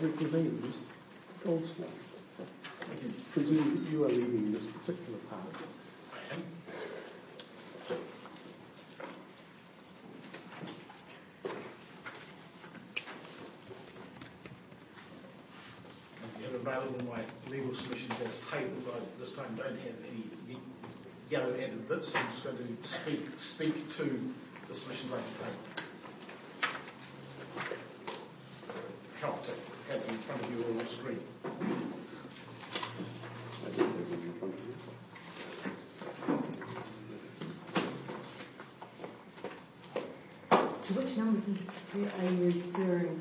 reconvene, Mr. Goldsmith. I presume you are leading this particular part. I am. You have available my legal submissions as tabled. I this time don't have any yellow added bits. I'm just going to speak to the submissions I have tabled. Help to have them in front of you all on the screen. To which numbers are you referring?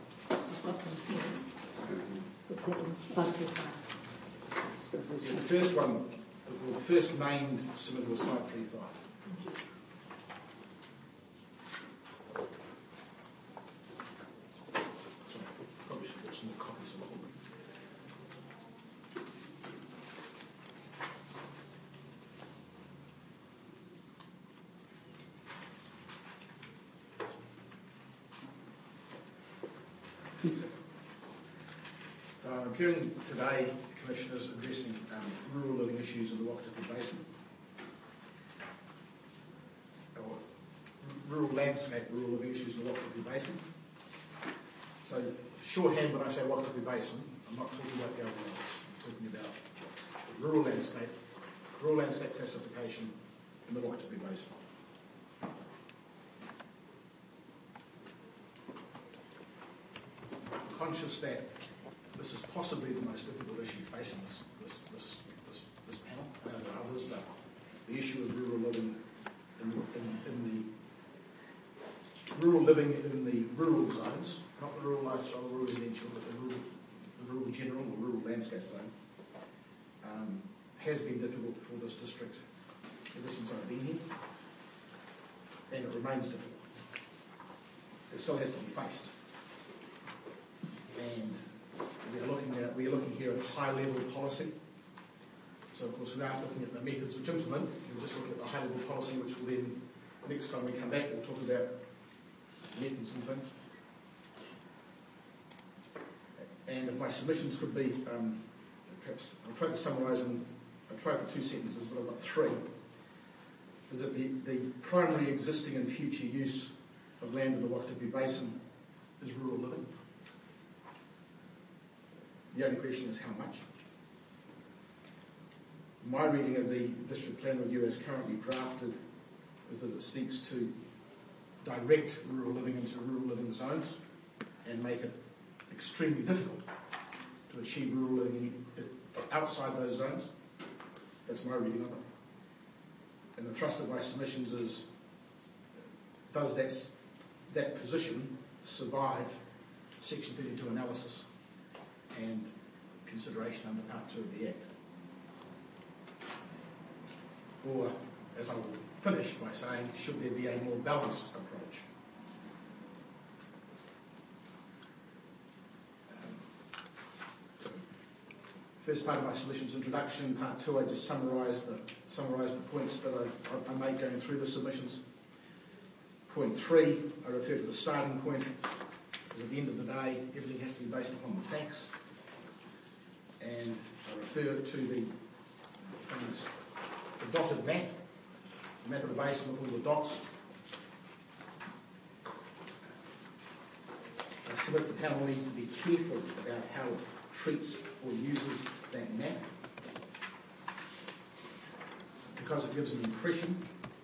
What's that one? 535. Yeah, the first one, the first named submittal was 535. Probably should put some more copies of it. So I'm appearing today, Commissioners, addressing rural living issues in the Wakatipu Basin. Or rural landscape, rural living issues in the Wakatipu Basin. So shorthand, when I say Wakatipu Basin, I'm not talking about the other ones. I'm talking about the rural landscape classification in the Wakatipu Basin. I'm conscious that this is possibly the most difficult issue facing this panel. I know there are others, but the issue of rural living in the rural zones, not the rural lifestyle, the rural residential, but the rural general or rural landscape zone, has been difficult for this district ever since I've been here, and it remains difficult. It still has to be faced. And we are looking here at high-level policy. So, of course, we aren't looking at the methods which implement. We're just looking at the high-level policy, which will then, next time we come back, we'll talk about methods and things. And if my submissions could be, perhaps I'll try to summarise and I'll try for 2 sentences, but I've got 3. Is that the primary existing and future use of land in the Wakatipu Basin is rural living. The only question is how much. My reading of the district plan review as currently drafted is that it seeks to direct rural living into rural living zones and make it extremely difficult to achieve rural living outside those zones. That's my reading of it. And the thrust of my submissions is, does that position survive Section 32 analysis and consideration under Part 2 of the Act? Or, as I will finish by saying, should there be a more balanced approach? First part of my submissions introduction, Part 2, I just summarised the points that I made going through the submissions. Point 3, I refer to the starting point, because at the end of the day, everything has to be based upon the facts. And I refer to the dotted map, the map of the basin with all the dots. I submit the panel needs to be careful about how it treats or uses that map, because it gives an impression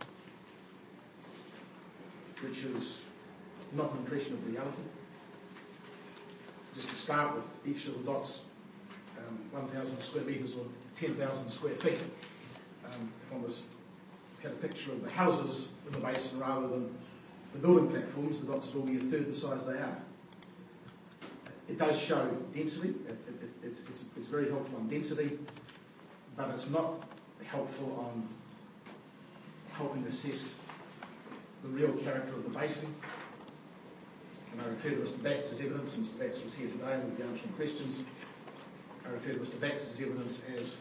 which is not an impression of reality. Just to start with, each of the dots, 1,000 square metres or 10,000 square feet. If one had a picture of the houses in the basin rather than the building platforms, the dots would all be a third the size they are. It does show density. It's very helpful on density, but it's not helpful on helping assess the real character of the basin. And I refer to Mr. Baxter's evidence, and Mr. Baxter was here today and will be answering questions. I refer to Mr. Baxter's evidence as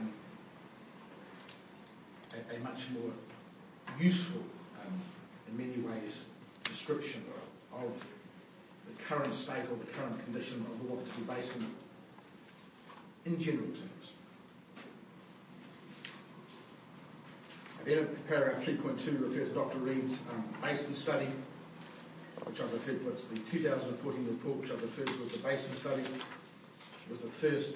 a much more useful, in many ways, description of the current state or the current condition of the Wapiti Basin in general terms. Then paragraph 3.2 refers to Dr. Reid's basin study, which I've referred to as the 2014 report, which I've referred to as the basin study. It was the first.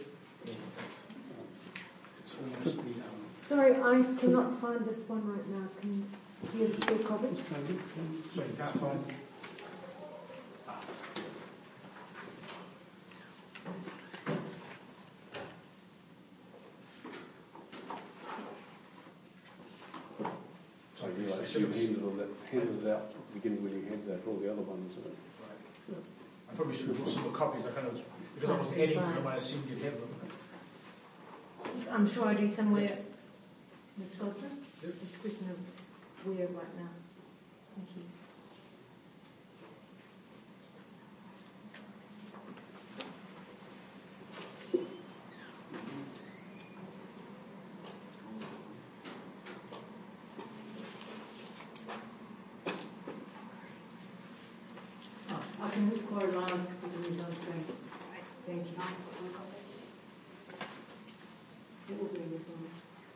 It's almost the. Sorry, I cannot find this one right now. Can you still copy? Sorry, you can't find. You handed it out at the beginning when you handed out all the other ones. Right. I probably should have brought some more copies. Because I was adding to them, I assumed you'd have them. I'm sure I do somewhere. Mr. Goldsmith? It's just a question of where right now. Thank you. I can move forward lines because of the news on screen. Thank you. It will be in this one.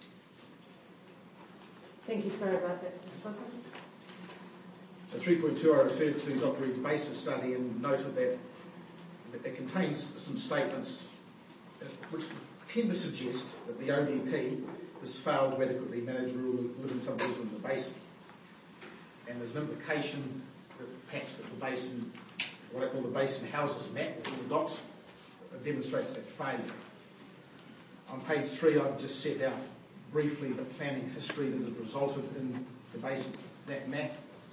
Thank you. Sorry about that, Mr. President. So 3.2, I referred to Dr. Reid's basis study and noted that it contains some statements which tend to suggest that the ODP has failed to adequately manage rural living subdivisions in the basin. And there's an implication that perhaps that the basin, what I call the basin houses map, or the dots, demonstrates that failure. On page 3, I've just set out briefly the planning history that has resulted in the basin, that map,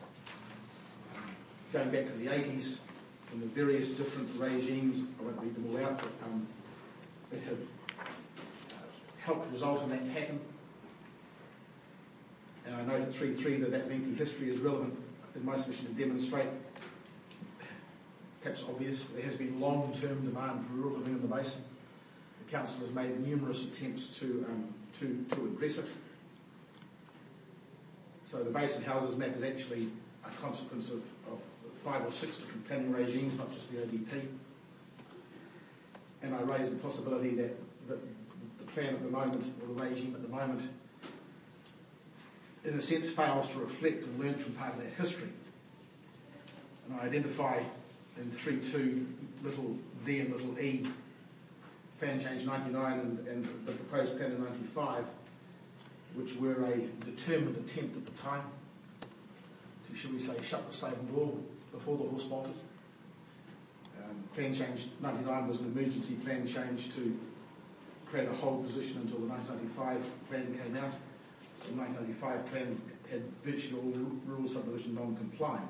going back to the 80s, and the various different regimes. I won't read them all out, but that have helped result in that pattern. And I note at 3.3 that lengthy history is relevant in my submission to demonstrate, perhaps obvious, there has been long-term demand for rural living in the basin. The Council has made numerous attempts to address it. So the basin houses map is actually a consequence of 5 or 6 different planning regimes, not just the ODP. And I raise the possibility that the plan at the moment, or the regime at the moment, in a sense fails to reflect and learn from part of that history. And I identify in 3.2 little d and little e, plan change 99 and the proposed plan in 95, which were a determined attempt at the time to, shall we say, shut the stable door before the horse bolted. Plan change 99 was an emergency plan change to create a hold position until the 1995 plan came out. The 1995 plan had virtually all rural subdivision non-compliant.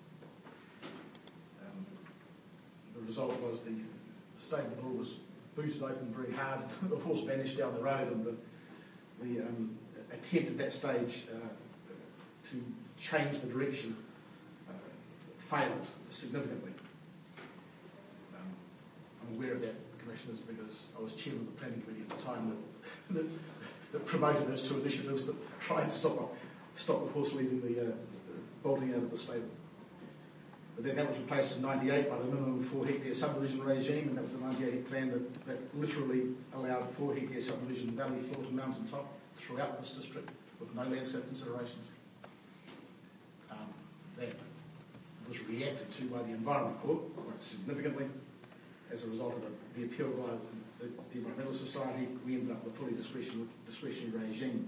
The result was the stable door was booted open very hard, the horse vanished down the road, and the attempt at that stage to change the direction failed significantly. I'm aware of that, Commissioners, because I was chairman of the planning committee at the time that promoted those 2 initiatives that tried to stop the horse leaving the bolting out of the stable. But then that was replaced in 98 by the minimum 4 hectare subdivision regime, and that was the 98 plan that literally allowed 4 hectare subdivision valley floor to mountain top throughout this district with no landscape considerations. That was reacted to by the Environment Court quite significantly as a result of the appeal by the Environmental Society. We ended up with a fully discretionary regime.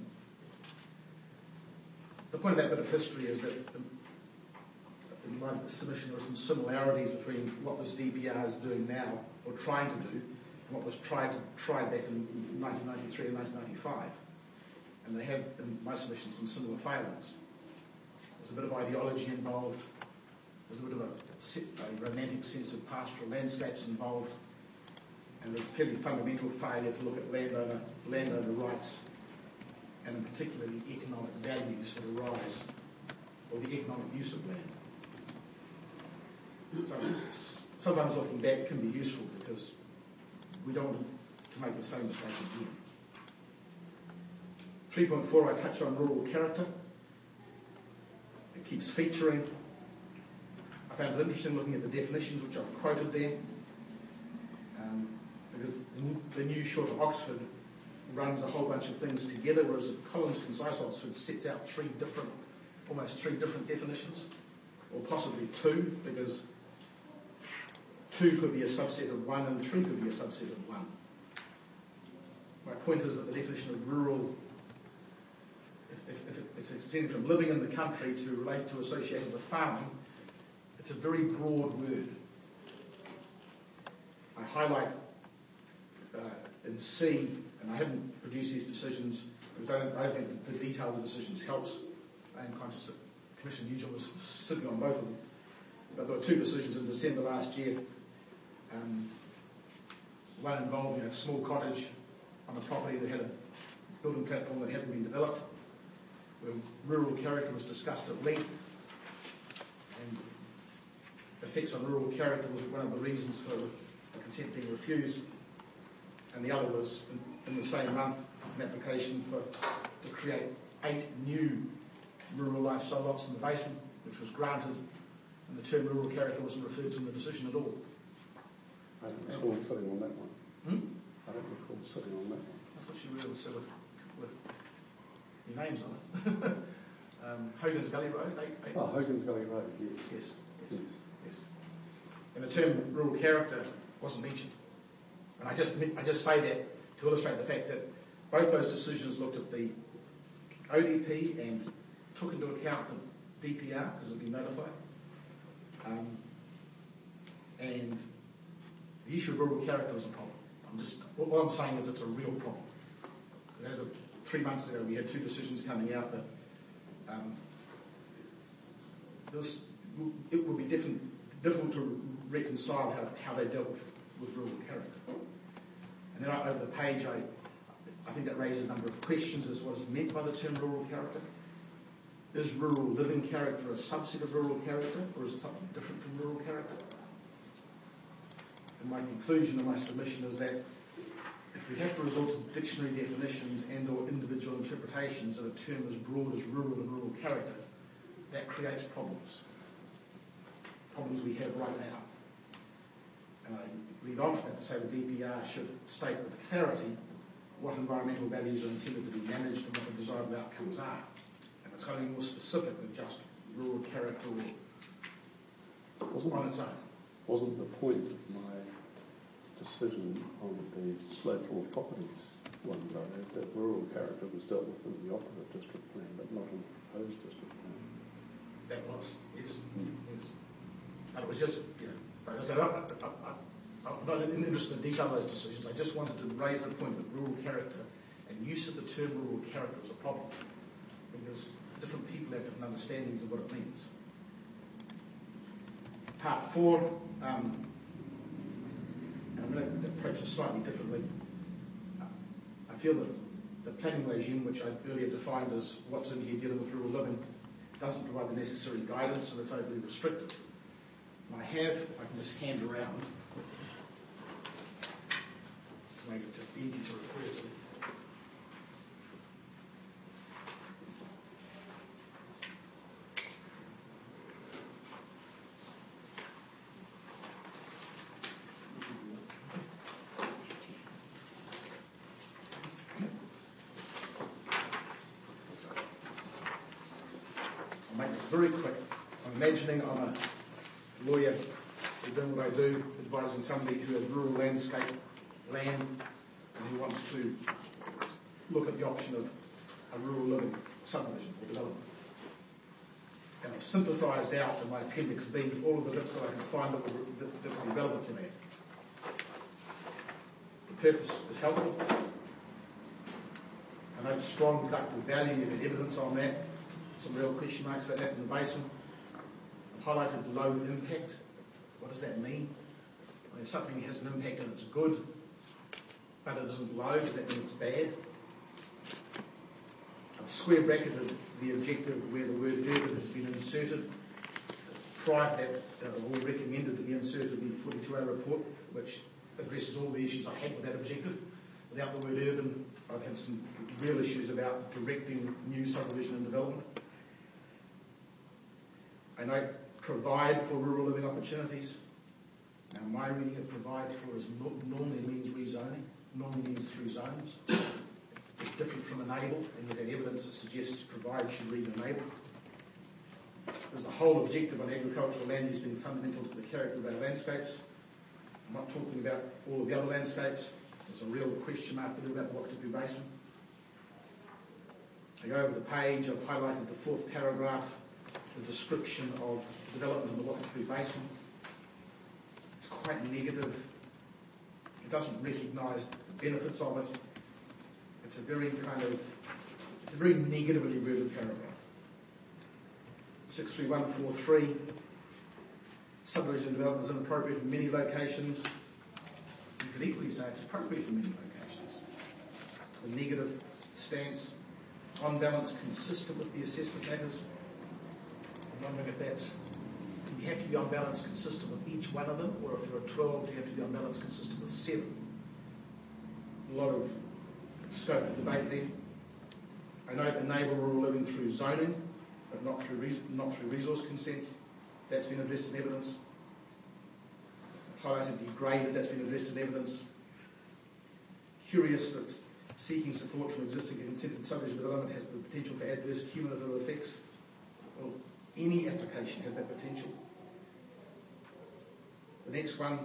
The point of that bit of history is that in my submission there are some similarities between what this DPR is doing now, or trying to do, and what was tried back in 1993 and 1995. And they have, in my submission, some similar failings. There's a bit of ideology involved. There's a bit of a romantic sense of pastoral landscapes involved. And there's clearly fundamental failure to look at landowner rights, and in particular the economic values that arise, or the economic use of land. So sometimes looking back can be useful because we don't want to make the same mistake again. 3.4, I touch on rural character. It keeps featuring. I found it interesting looking at the definitions which I've quoted there, because the new short of Oxford runs a whole bunch of things together, whereas Collins Concise Oxford sets out almost three different definitions, or possibly two, because 2 could be a subset of 1 and 3 could be a subset of 1. My point is that the definition of rural, if it's extended from living in the country to relate to associated with farming, it's a very broad word. I highlight in C, and I haven't produced these decisions because I don't think the detail of the decisions helps. I am conscious that Commissioner Nugent was sitting on both of them. But there were 2 decisions in December last year. One involving a small cottage on a property that had a building platform that hadn't been developed, where rural character was discussed at length, and effects on rural character was one of the reasons for the consent being refused. And the other was, in the same month, an application to create 8 new rural lifestyle lots in the basin, which was granted, and the term rural character wasn't referred to in the decision at all. I don't recall sitting on that one. I don't recall sitting on that one. I thought you really said with your names on it. Hogan's Gully Road. Hogan's Gully Road, yes. Yes. And the term rural character wasn't mentioned. And I just say that to illustrate the fact that both those decisions looked at the ODP and took into account the DPR because it had been notified. And the issue of rural character was a problem. What I'm saying is it's a real problem. As of 3 months ago, we had 2 decisions coming out that it would be difficult to reconcile how they dealt with rural character. And then over the page, I think that raises a number of questions as to what is meant by the term rural character. Is rural living character a subset of rural character, or is it something different from rural character? And my conclusion of my submission is that if we have to resort to dictionary definitions and or individual interpretations of a term as broad as rural and rural character, that creates problems we have right now. And I lead on from that to say the DPR should state with clarity what environmental values are intended to be managed and what the desirable outcomes are. And it's going to be more specific than just rural character on its own. Wasn't the point of my decision on the Slopewall Properties one day that rural character was dealt with in the operative district plan, but not in the proposed district plan? That was, yes. Yes. And it was just, like I said, I'm not interested in the detail of those decisions. I just wanted to raise the point that rural character and use of the term rural character was a problem, because different people have different understandings of what it means. Part 4, and I'm going to approach it slightly differently. I feel that the planning regime, which I earlier defined as what's in here dealing with rural living, doesn't provide the necessary guidance, and it's overly restricted. And I can just hand around to make it just easy to refer to. I'll make this very quick. I'm imagining I'm a lawyer who's doing what I do, advising somebody who has rural landscape land and who wants to look at the option of a rural living subdivision or development. And I've synthesised out in my Appendix B all of the bits that I can find that would be relevant to that. The purpose is helpful. I note strong productive value, you have evidence on that. Some real question marks about that in the basin. I've highlighted low impact. What does that mean? Well, if something has an impact and it's good, but it isn't low, does that mean it's bad? I've square bracketed the objective where the word urban has been inserted. Prior to that, all recommended to be inserted in the 42A report, which addresses all the issues I had with that objective. Without the word urban, I'd have some real issues about directing new subdivision and development. I note provide for rural living opportunities. Now, my reading of provide for is normally means rezoning, normally means through zones. It's different from enable, and you've had evidence that suggests provide should read enable. There's a whole objective on agricultural land use being fundamental to the character of our landscapes. I'm not talking about all of the other landscapes. There's a real question mark there about the Wakatipu Basin. I go over the page, I've highlighted the fourth paragraph, the description of development in the Wakatipu Basin. It's quite negative. It doesn't recognise the benefits of it. It's a very negatively worded paragraph. 63143, subdivision development is inappropriate in many locations. You could equally say it's appropriate in many locations. The negative stance, on balance, consistent with the assessment matters. I'm wondering if that's, do you have to be on balance consistent with each one of them, or if there are 12, do you have to be on balance consistent with 7? A lot of scope of debate there. I note enable rural living through zoning, but not through resource consents. That's been addressed in evidence. Highlighted degraded, that's been addressed in evidence. Curious that seeking support from existing consented subdivision development has the potential for adverse cumulative effects. Well, any application has that potential. The next one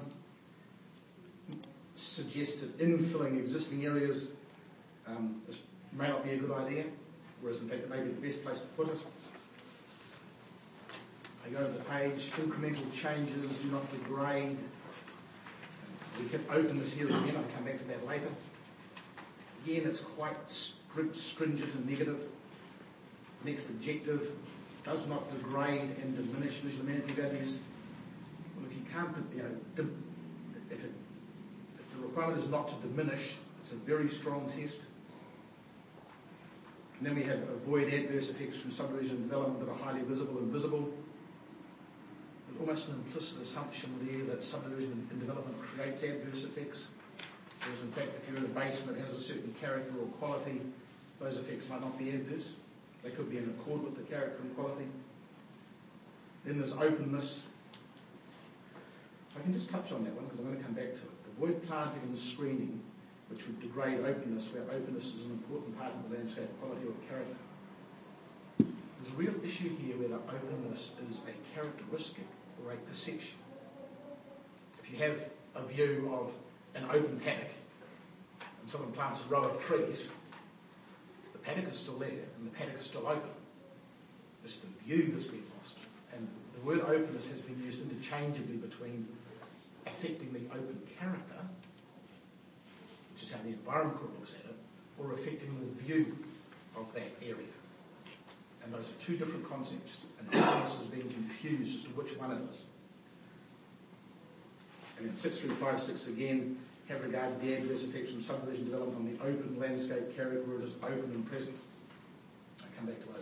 suggested infilling existing areas may not be a good idea, whereas in fact it may be the best place to put it. I go to the page, incremental changes do not degrade. We can open this here again, I'll come back to that later. Again, it's quite stringent and negative. Next objective, does not degrade and diminish visual amenity values. Well, if you can't, if the requirement is not to diminish, it's a very strong test. And then we have avoid adverse effects from subdivision development that are highly visible and visible. There's almost an implicit assumption there that subdivision and development creates adverse effects. Whereas in fact, if you're in a basin that has a certain character or quality, those effects might not be adverse. They could be in accord with the character and quality. Then there's openness. I can just touch on that one because I'm going to come back to it. The word planting and screening, which would degrade openness, where openness is an important part of the landscape quality or character. There's a real issue here whether openness is a characteristic or a perception. If you have a view of an open paddock and someone plants a row of trees, the paddock is still there and the paddock is still open. It's the view that's been lost. And the word openness has been used interchangeably between affecting the open character, which is how the Environment Court looks at it, or affecting the view of that area. And those are two different concepts, and openness is being confused as to which one it is. And in 6356 again, have regard to the adverse effects from subdivision development on the open landscape character where it is open and present. I come back to open.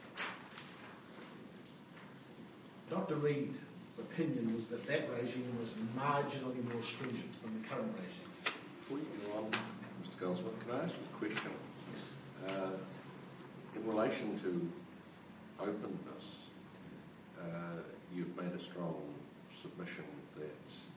Dr. Reid's opinion was that that regime was marginally more stringent than the current regime. Before you go on, Mr. Goldsmith, can I ask you a question? In relation to openness, you've made a strong submission that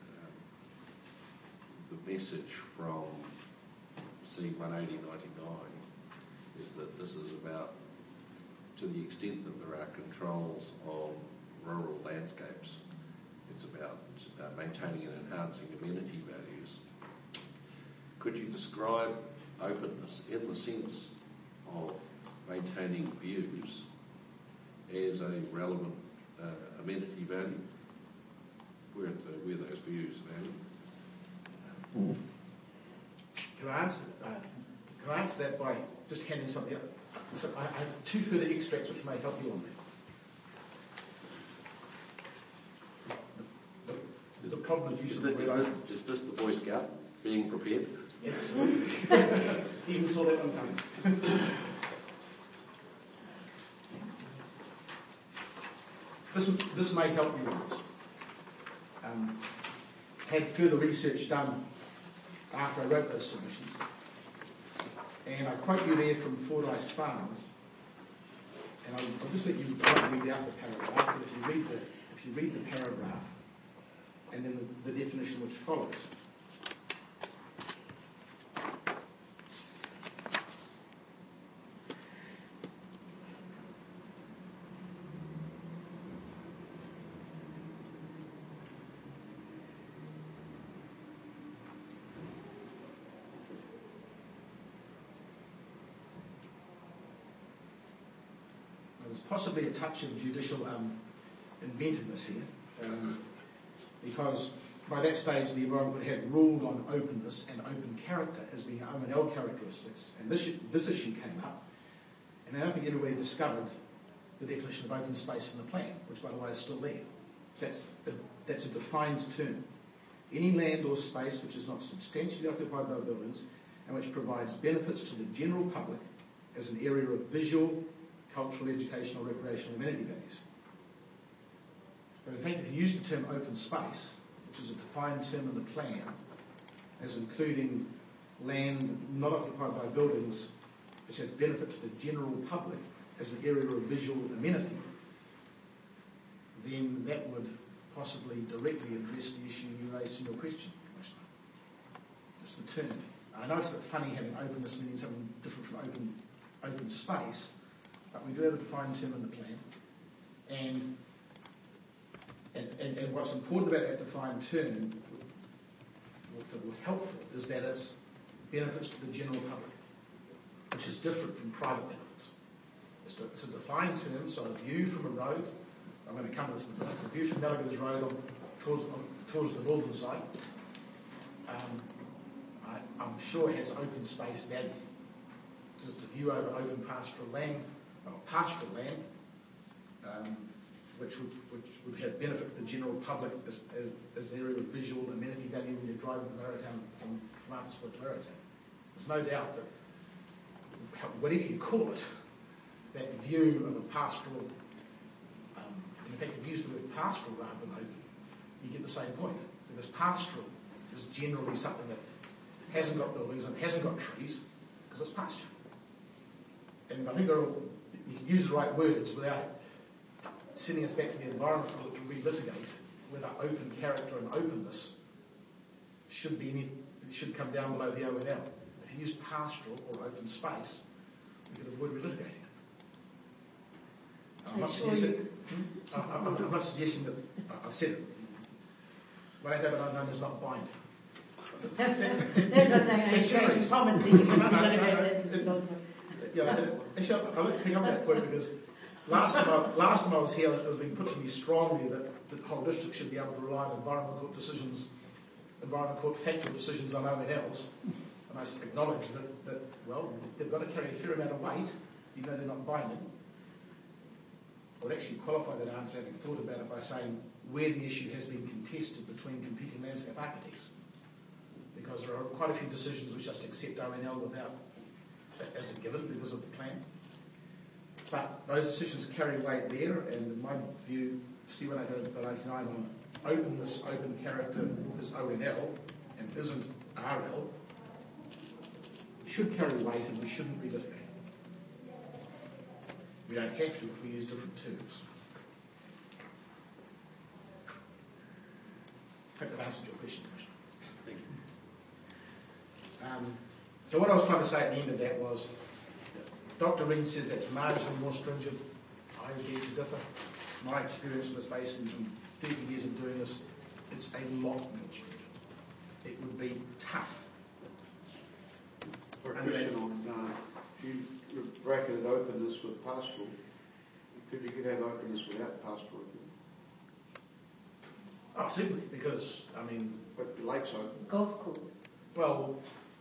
the message from C-18099 is that this is about, to the extent that there are controls on rural landscapes, it's about maintaining and enhancing amenity values. Could you describe openness in the sense of maintaining views as a relevant amenity value? Where those views value? Can I answer that by just handing something up? So I have two further extracts which may help you on that. The problem is is this the Boy Scout being prepared? Yes. Even saw that one coming. This may help you with this. Had further research done after I wrote those submissions. And I quote you there from Fordyce Farms. And I'll just let you read the upper paragraph, but if if you read the paragraph and then the definition which follows, there's possibly a touch of judicial inventiveness here, because by that stage the Environment Court had ruled on openness and open character as being O&L characteristics, and this issue came up, and I don't think everybody discovered the definition of open space in the plan, which by the way is still there. That's a defined term. Any land or space which is not substantially occupied by buildings and which provides benefits to the general public as an area of visual, cultural, educational, recreational, amenity values. But in fact, if you use the term open space, which is a defined term in the plan, as including land not occupied by buildings which has benefit to the general public as an area of visual amenity, then that would possibly directly address the issue you raised in your question, Commissioner. It's the term. I know it's a bit funny having openness meaning something different from open space, but we do have a defined term in the plan, and what's important about that defined term, that will help is that it's benefits to the general public, which is different from private benefits. It's a defined term, so a view from a road, I'm going to come to this in a minute, a view from Delegates Road towards the northern side, I'm sure it has open space value. Just a view over open pastoral land, which would have benefit to the general public as an area of visual amenity value when you're driving to Maritime from Arthur's to Maritime. There's no doubt that, whatever you call it, that view of a pastoral, in fact, if you use the word pastoral rather than open, you get the same point. Because pastoral is generally something that hasn't got buildings and hasn't got trees, because it's pasture. And I think you can use the right words without sending us back to the Environment Court to relitigate whether open character and openness should come down below the O&L. If you use pastoral or open space, we could avoid relitigating it. I'm not suggesting that I've said it. What I have it unknown is not binding. That's what I'm saying. I'm sure you promised that you were going to go there, Mr. Goldberg. Yeah, actually, I'll let you pick up that point because last time I was here, it was being put to me strongly that the whole district should be able to rely on Environment Court decisions, Environment Court factual decisions on O&Ls. And I acknowledge that, well, they've got to carry a fair amount of weight, even though they're not binding. I would actually qualify that answer, having thought about it, by saying where the issue has been contested between competing landscape architects. Because there are quite a few decisions which just accept O&L without, as a given because of the plan. But those decisions carry weight there, and in my view, C189 on openness, open character is O&L and isn't RL, should carry weight and we shouldn't relitigate. We don't have to if we use different terms. I hope that answered your question, Commissioner. Thank you. So what I was trying to say at the end of that was, Dr. Ring says that's marginally more stringent. I dare to differ. My experience was based on 30 years of doing this. It's a lot more stringent. It would be tough. For a question on, if you bracketed openness with pastoral, you could have openness without pastoral. Oh, simply because, But the lake's open. Golf course. Well,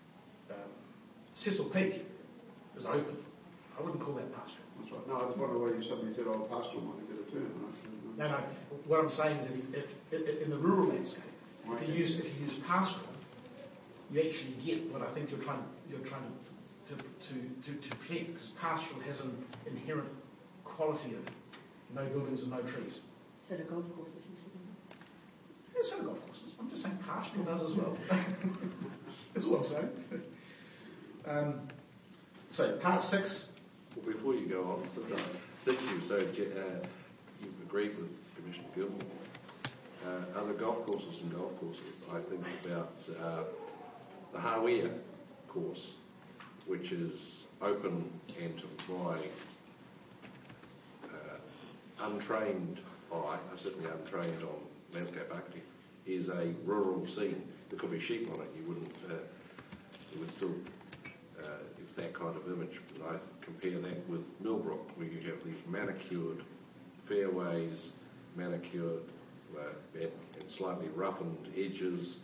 Cecil Peak is open. I wouldn't call that pastoral. That's right. No, I was wondering why you suddenly said, pastoral might get a turn. No. What I'm saying is, if in the rural landscape, if you use pastoral, you actually get what I think you're trying to protect, because pastoral has an inherent quality of no buildings and no trees. So the golf courses you're talking about? Yeah, so golf courses. I'm just saying pastoral does as well. That's all I'm saying. So part 6. Well, before you go on, since you've agreed with Commissioner Gill. Other golf courses and golf courses, I think about the Hawea course, which is open and to my untrained eye, certainly untrained on landscape architecture, is a rural scene. There could be sheep on it, you wouldn't, it would still, it's that kind of image. And I compare that with Millbrook, where you have these manicured fairways, manicured and slightly roughened edges.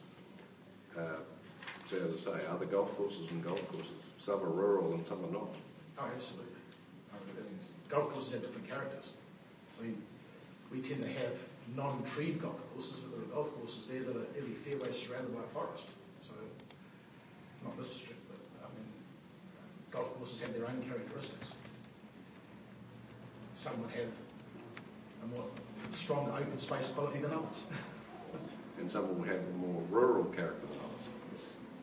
So as I say, other golf courses and golf courses, some are rural and some are not. Oh, absolutely. Golf courses have different characters. I mean, we tend to have non-treed golf courses, but there are golf courses there that are every fairway surrounded by a forest. So, not this district, but I mean, golf courses have their own characteristics. Some would have a more strong open space quality than others. And some will have a more rural character than others. Yes.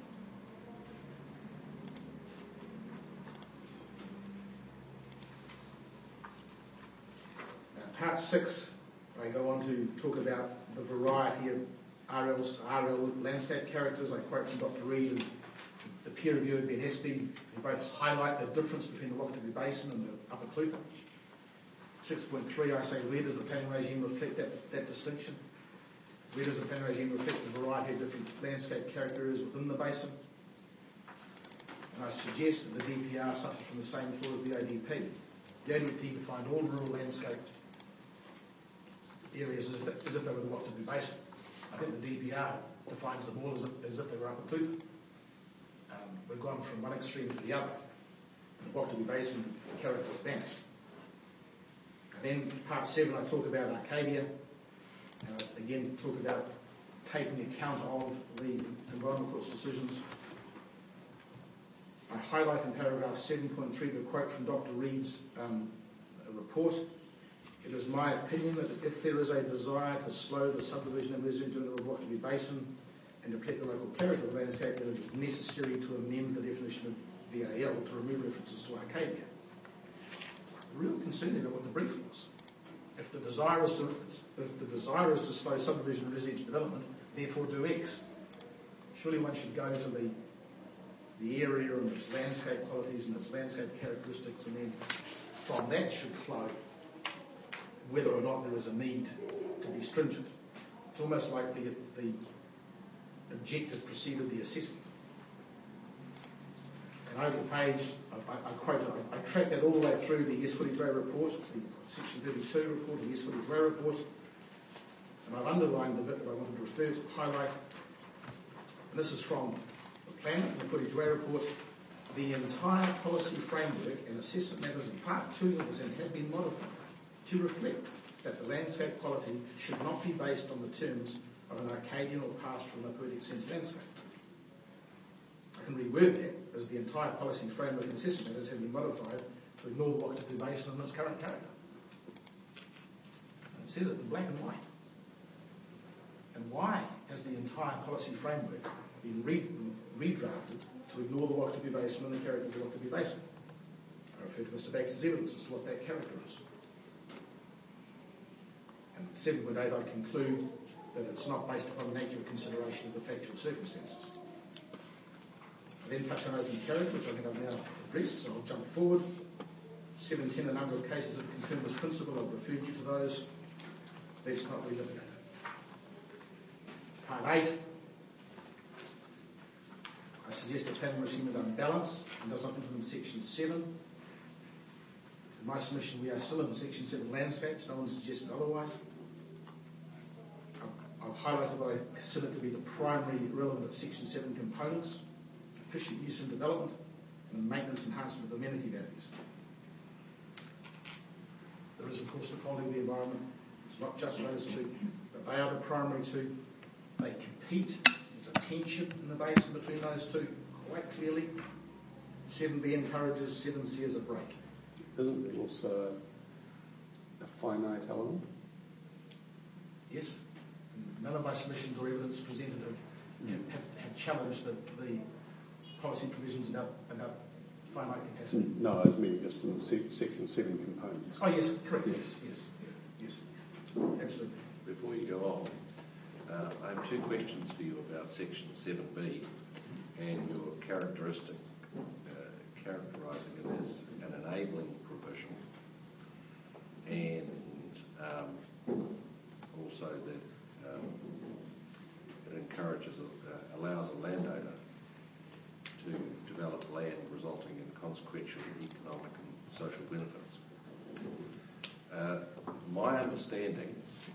Now, part 6, I go on to talk about the variety of RL landscape characters. I quote from Dr. Reid and the peer reviewer Ben Espy, who both highlight the difference between the Wakatipu Basin and the Upper Clutha. 6.3, I say, where does the planning regime reflect that distinction? Where does the planning regime reflect the variety of different landscape characters within the basin? And I suggest that the DPR suffers from the same flaw as the ODP. The ODP defined all rural landscape areas as if they were the Wakatipu Basin. I think the DPR defines them all as if they were Upper Clutha. We've gone from one extreme to the other. In the Wakatipu Basin, the character has vanished. Then part 7, I talk about Arcadia. Again, talk about taking account of the Environment Court's decisions. I highlight in paragraph 7.3 the quote from Dr. Reid's report. It is my opinion that if there is a desire to slow the subdivision of residential in the Wakatipu Basin and to reflect the local character of the landscape, then it is necessary to amend the definition of VAL to remove references to Arcadia. The real concern about what the briefing was. If the desire is to slow subdivision of residential development, therefore do X. Surely one should go to the area and its landscape qualities and its landscape characteristics, and then from that should flow whether or not there is a need to be stringent. It's almost like the objective preceded the assessment. And over the page, I quote it, I track that all the way through the S42A report, the Section 32 report, the S42A report, and I've underlined the bit that I wanted to refer to, highlight. And this is from the plan, the 42A report. The entire policy framework and assessment matters in Part 2 of this have been modified to reflect that the landscape quality should not be based on the terms of an Arcadian or pastoral in a poetic sense landscape. I can reword that as the entire policy framework and assessment matters have been modified to ignore the Wakatipu Basin and its current character. And it says it in black and white. And why has the entire policy framework been redrafted to ignore the Wakatipu Basin and the character of the Wakatipu Basin? I refer to Mr. Baxter's evidence as to what that character is. And 7.8, I conclude that it's not based upon an accurate consideration of the factual circumstances. I then touch on open character, which I think I've now addressed, so I'll jump forward. 7.10, a number of cases of confirmed this principle. I've referred you to those. Let's not relitigate it. Part 8, I suggest the planning regime is unbalanced and does not implement Section 7. In my submission, we are still in Section 7 landscapes. No one suggested otherwise. I've highlighted what I consider to be the primary relevant Section 7 components: efficient use and development, and maintenance enhancement of amenity values. There is, of course, the quality of the environment. It's not just those two, but they are the primary two. They compete. There's a tension in the basin between those two, quite clearly. 7B encourages, 7C as a break. Isn't there also a finite element? Yes. None of my submissions or evidence presented have challenged the policy provisions about finite capacity. No, I was meaning just in the Section 7 components. Oh, yes, correct, yes. Absolutely. Before you go on, I have two questions for you about Section 7B and your characterising it as an enabling provision, and also that it encourages, allows a landowner to develop land resulting in consequential economic and social benefits. My understanding,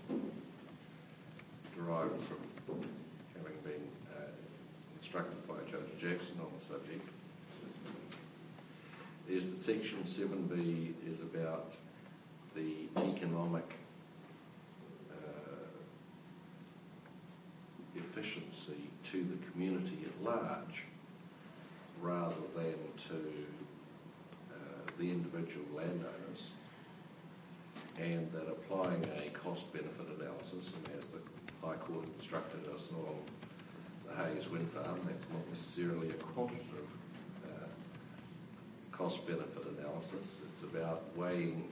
derived from having been instructed by Judge Jackson on the subject, is that Section 7B is about the economic efficiency to the community at large, rather than to the individual landowners, and that applying a cost-benefit analysis, and as the High Court instructed us on the Hayes Wind Farm, that's not necessarily a quantitative cost-benefit analysis. It's about weighing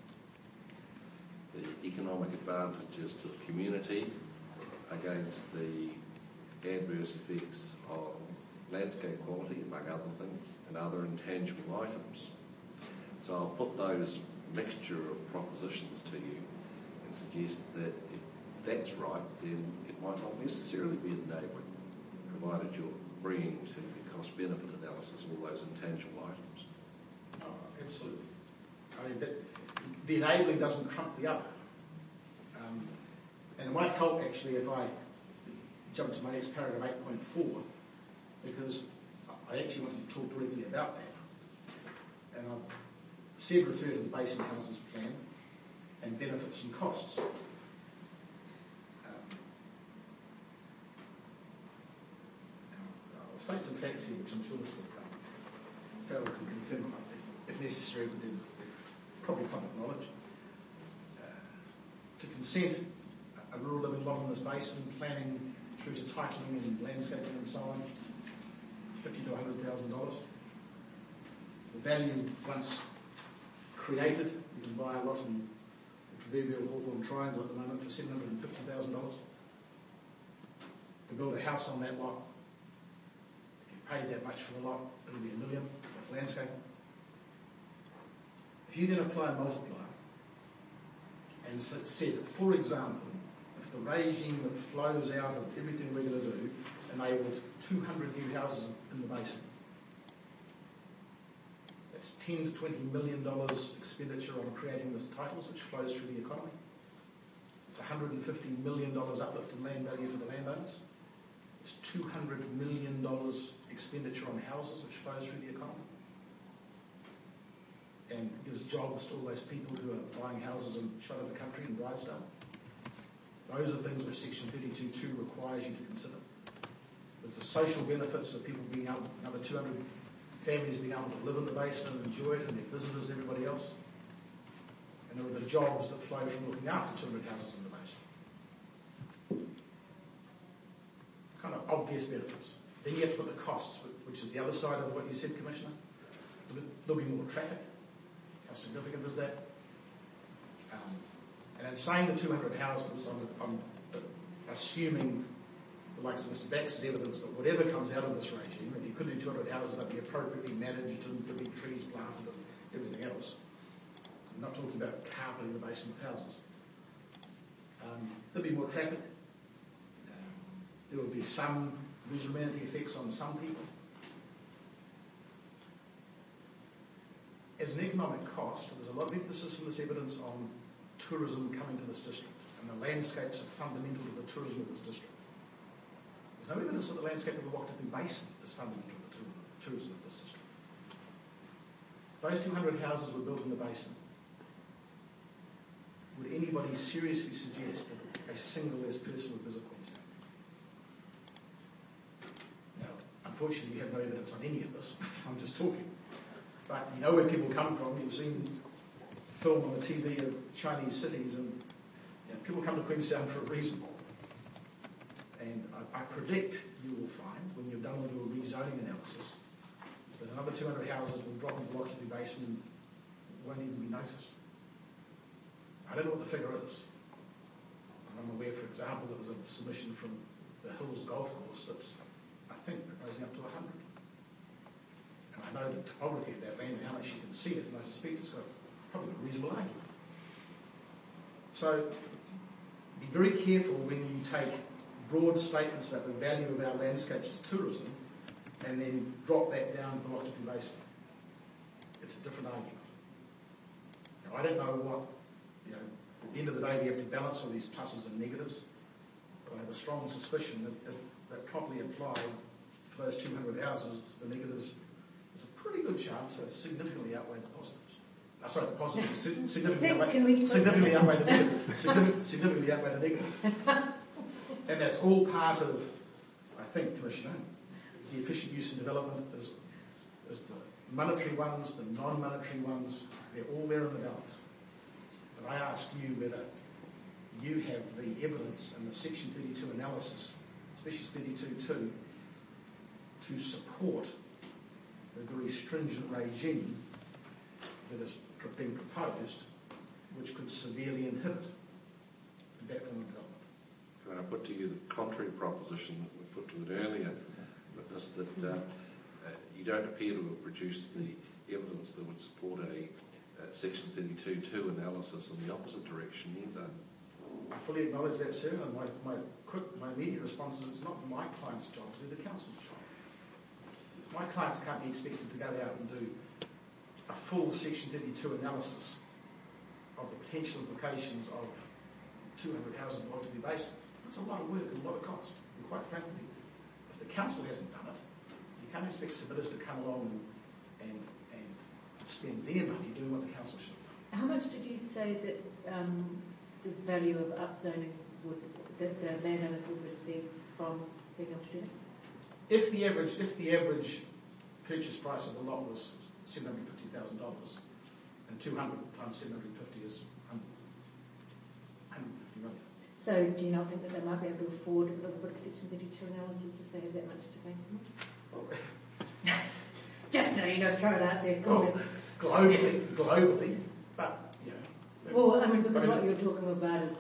the economic advantages to the community against the adverse effects on landscape quality, among other things, and other intangible items. So I'll put those mixture of propositions to you and suggest that if that's right, then it might not necessarily be enabling, provided you're bringing to the cost-benefit analysis all those intangible items. Absolutely. I mean, the enabling doesn't trump the other. And it might help, actually, if I jump to my next paragraph, 8.4, because I actually wanted to talk directly about that. And I've said refer to the Basin Houses Plan and benefits and costs. I'll state some facts here, which I'm sure Farrell can confirm if necessary, but they're probably public knowledge. To consent a rural living lot in this basin, planning through to titling and landscaping and so on, $50,000 to $100,000. The value, once created, you can buy a lot in the proverbial Hawthorne Triangle at the moment for $750,000. To build a house on that lot, if you paid that much for the lot, it'll be $1 million with landscaping. If you then apply a multiplier and said, for example, if the regime that flows out of everything we're going to do enabled 200 new houses in the basin, that's $10 to $20 million expenditure on creating these titles, which flows through the economy. It's $150 million uplift in land value for the landowners. It's $200 million expenditure on houses, which flows through the economy. And gives jobs to all those people who are buying houses in shot of the country in Bridesdale. Those are things which Section 32.2 requires you to consider. There's the social benefits of people being able, another 200 families being able to live in the basin and enjoy it, and their visitors and everybody else. And there are the jobs that flow from looking after 200 houses in the basin. Kind of obvious benefits. Then you have to put the costs, which is the other side of what you said, Commissioner. There'll be more traffic. How significant is that? And in saying the 200 houses, I'm assuming, the likes of Mr. Bax's evidence, that whatever comes out of this regime, if you could do 200 houses, they'd be appropriately managed and there'd be trees planted and everything else. I'm not talking about carpeting the basin with houses. There'll be more traffic. There will be some visual amenity effects on some people. As an economic cost, there's a lot of emphasis in this evidence on tourism coming to this district, and the landscapes are fundamental to the tourism of this district. There's no evidence that the landscape of the Waikiki Basin is fundamental to the tourism of this district. Those 200 houses were built in the basin. Would anybody seriously suggest that a single less person would visit Queenstown? Now, unfortunately, we have no evidence on any of this. I'm just talking. But you know where people come from. You've seen film on the TV of Chinese cities, and people come to Queenstown for a reason. And I predict you will find, when you've done all your rezoning analysis, that another 200 houses will drop into the Waikiki Basin and won't even be noticed. I don't know what the figure is, I'm aware, for example, that there's a submission from the Hills Golf Course that's, I think, proposing up to 100. And I know the topography of that land and how much you can see it, and I suspect it's got probably a reasonable argument. So be very careful when you take broad statements about the value of our landscapes to tourism and then drop that down to Octopus Basin. It's a different argument. Now, I don't know what, at the end of the day we have to balance all these pluses and negatives, but I have a strong suspicion that properly applied to those 200 houses, the negatives, there's a pretty good chance that significantly outweigh the positives. Sorry, the positives significantly outweigh the negatives. Significantly outweigh the negatives. And that's all part of, I think, Commissioner, the efficient use and development is the monetary ones, the non-monetary ones, they're all there in the balance. But I asked you whether you have the evidence and the Section 32 analysis, especially 32.2, to support the very stringent regime that is being proposed, which could severely inhibit that kind of development. Can I put to you the contrary proposition that we put to it earlier, witness that you don't appear to have produced the evidence that would support a Section 32.2 analysis in the opposite direction either? I fully acknowledge that, sir, and my immediate response is it's not my client's job to do the council's job. My clients can't be expected to go out and do a full Section 32 analysis of the potential implications of 200 houses in Octopus Basin. It's a lot of work and a lot of cost. And quite frankly, if the council hasn't done it, you can't expect submitters to come along and spend their money doing what the council should have done. How much did you say that the value of upzoning that the landowners would receive from being able to do it? If the average purchase price of the lot was $750,000, and 200 times 750 is 150 million. So do you not think that they might be able to afford a little bit of Section 32 analysis if they have that much to pay for it? Just to throw it out there. Globally, but Well, I mean, because what you're talking about is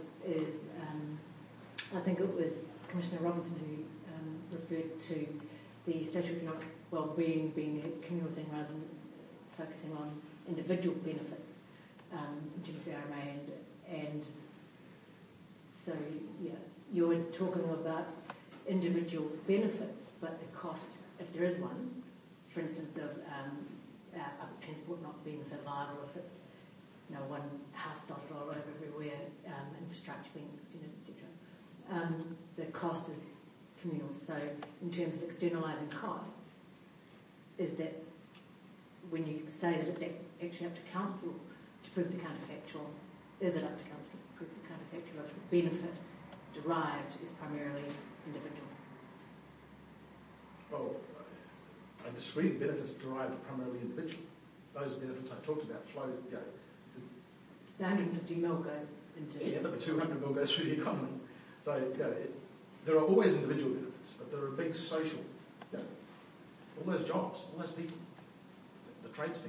I think it was Commissioner Robinson who referred to the statutory economic well-being being a communal thing rather than focusing on individual benefits in terms of the RMA, and so you're talking about individual benefits, but the cost, if there is one, for instance, of public transport not being so liable, if it's one house dotted all over everywhere, infrastructure being extended, etc. The cost is communal. So in terms of externalising costs, is that when you say that it's actually up to council to prove the counterfactual, is it up to council to prove the counterfactual if the benefit derived is primarily individual? Well, I disagree. The benefits derived are primarily individual. Those benefits I talked about flow. The 150 mil goes into... Yeah, but the 200 mil goes through the economy. So there are always individual benefits, but there are big social, all those jobs, all those people, the tradespeople.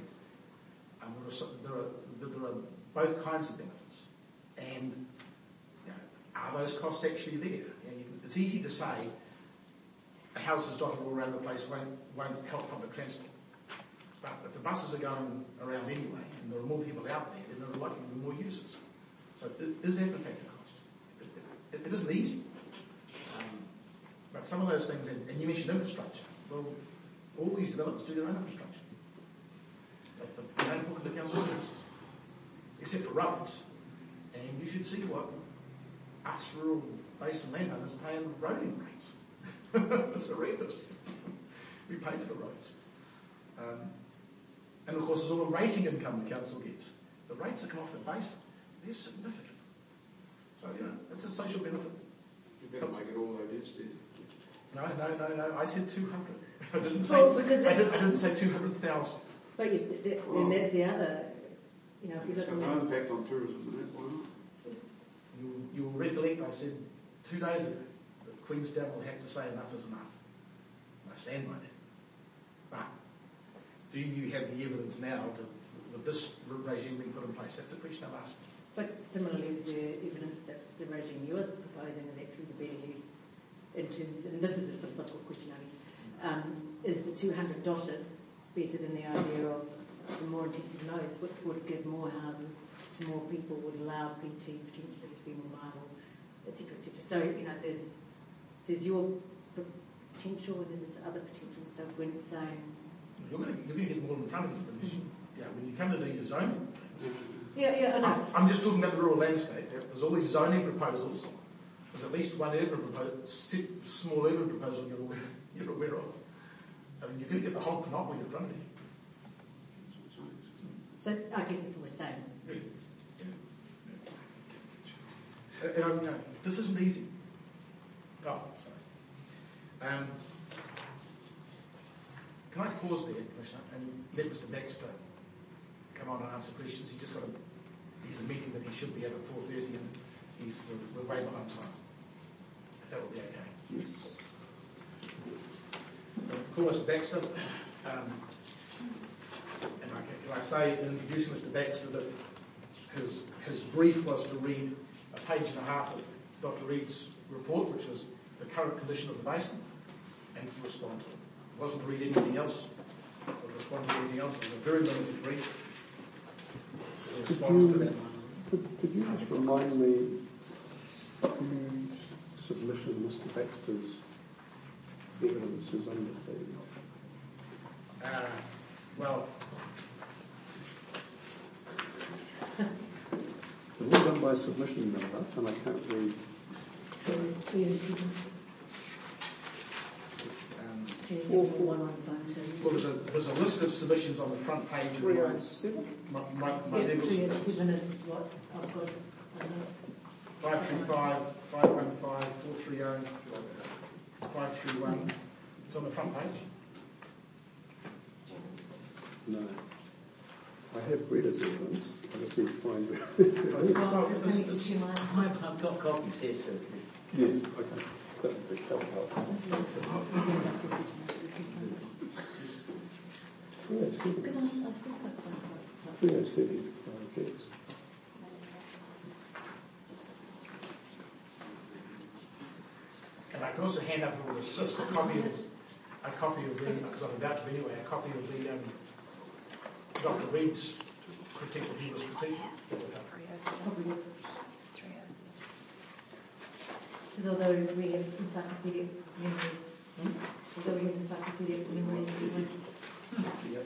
There are both kinds of benefits. And are those costs actually there? It's easy to say houses dotted all around the place won't help public transport. But if the buses are going around anyway, and there are more people out there, then there are likely to be more users. So is that in fact a cost? It isn't easy. But some of those things, and you mentioned infrastructure, well, all these developers do their own infrastructure. They don't hook into council services, except for roads. And you should see what us rural basin landowners pay in roading rates. It's horrendous. We pay for the roads. And of course, there's all the rating income the council gets. The rates that come off the basin, they're significant. So, it's a social benefit. You better make it all though, Steve. No. I said 200. I didn't say 200,000. But yes, then there's the other. If you look at no impact on tourism, and that why not? You'll recollect I said 2 days ago that Queenstown will have to say enough is enough. And I stand by that. But do you have the evidence now with this regime being put in place? That's the question I'm asking. But similarly, is there evidence that the regime you are supporting terms, and this is a philosophical question only, is the 200 dotted better than the idea of some more intensive nodes, which would give more houses to more people, would allow PT potentially to be more viable, etc., etc. So, there's your potential and then there's other potential. So when it's saying... You're going to get more in front of you because when you come to do your zoning... Yeah, I know. I'm just talking about the rural landscape. There's all these zoning proposals. There's at least one small urban proposal you're aware of. I mean, you're going to get the whole panoply in front of you. So I guess that's what we're saying. This isn't easy. Oh, sorry. Can I pause there, Commissioner, and let Mr. Baxter come on and answer questions? He's a meeting that he should be at 4:30 and we're way behind time. If that would be okay. Yes. Call Mr. Baxter. And can I say, in introducing Mr. Baxter, that his brief was to read a page and a half of Dr. Reid's report, which was the current condition of the basin, and to respond to it. It wasn't to read anything else, or respond to anything else. It was a very limited brief. Could you just remind me whose submission Mr. Baxter's evidence is under, please? It's all done by submission number, and I can't read. So it's 307. 44152. Well, there's a list of submissions on the front page. 307? My 307 is what I've got. 535, 515, 430, 531. It's on the front page. No. I have read his evidence. I just need to find it. I've got copies here, sir. Yes, okay. That would help. 307. Because I still got 307. Yes. And I can also hand up and assist a copy of the, because I'm about to anyway, a copy of the Dr. Reid's critique that he was critiquing. Because although we have encyclopedic memories, Yep.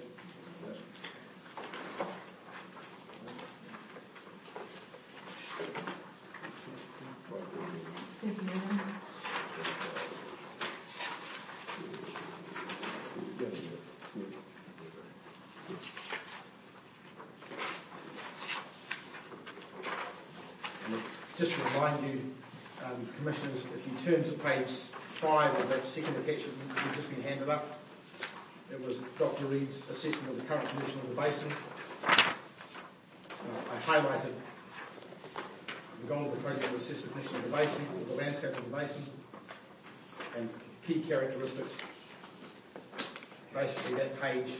Just to remind you, Commissioners, if you turn to page 5 of that second attachment you've just been handed up, it was Dr. Reid's assessment of the current condition of the basin. I highlighted the goal of the project to assess the condition of the basin, or the landscape of the basin, and key characteristics. Basically, that page,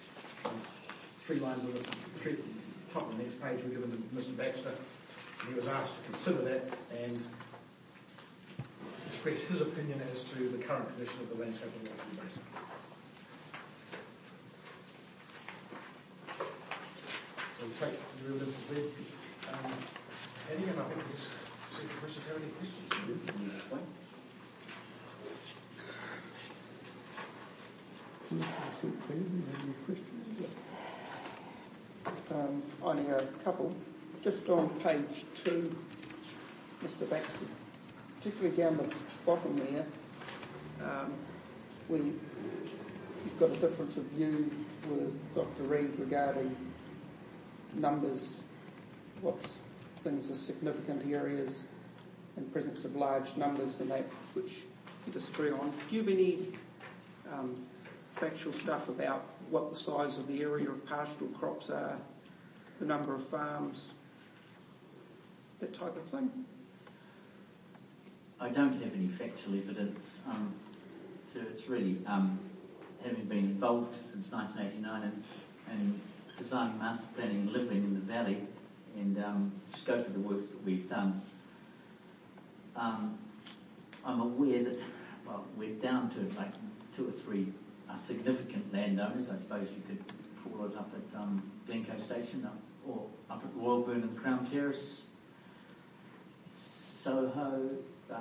3 lines on the top of the next page were given to Mr. Baxter. He was asked to consider that and express his opinion as to the current condition of the landscape of the Waterford Basin. So we'll take the evidence as read. Eddie, and I think we'll just see if the questions have any questions. Any questions? Only a couple. Just on page 2, Mr. Baxter, particularly down the bottom there, where you've got a difference of view with Dr. Reid regarding numbers, what things are significant areas and presence of large numbers and that which you disagree on. Do you have any factual stuff about what the size of the area of pastoral crops are, the number of farms, that type of thing? I don't have any factual evidence. So it's really, having been involved since 1989 and designing master planning and living in the valley and the scope of the works that we've done, I'm aware that well, we're down to like 2 or 3 significant landowners. I suppose you could call it up at Glencoe Station or up at Royalburn and Crown Terrace, Soho,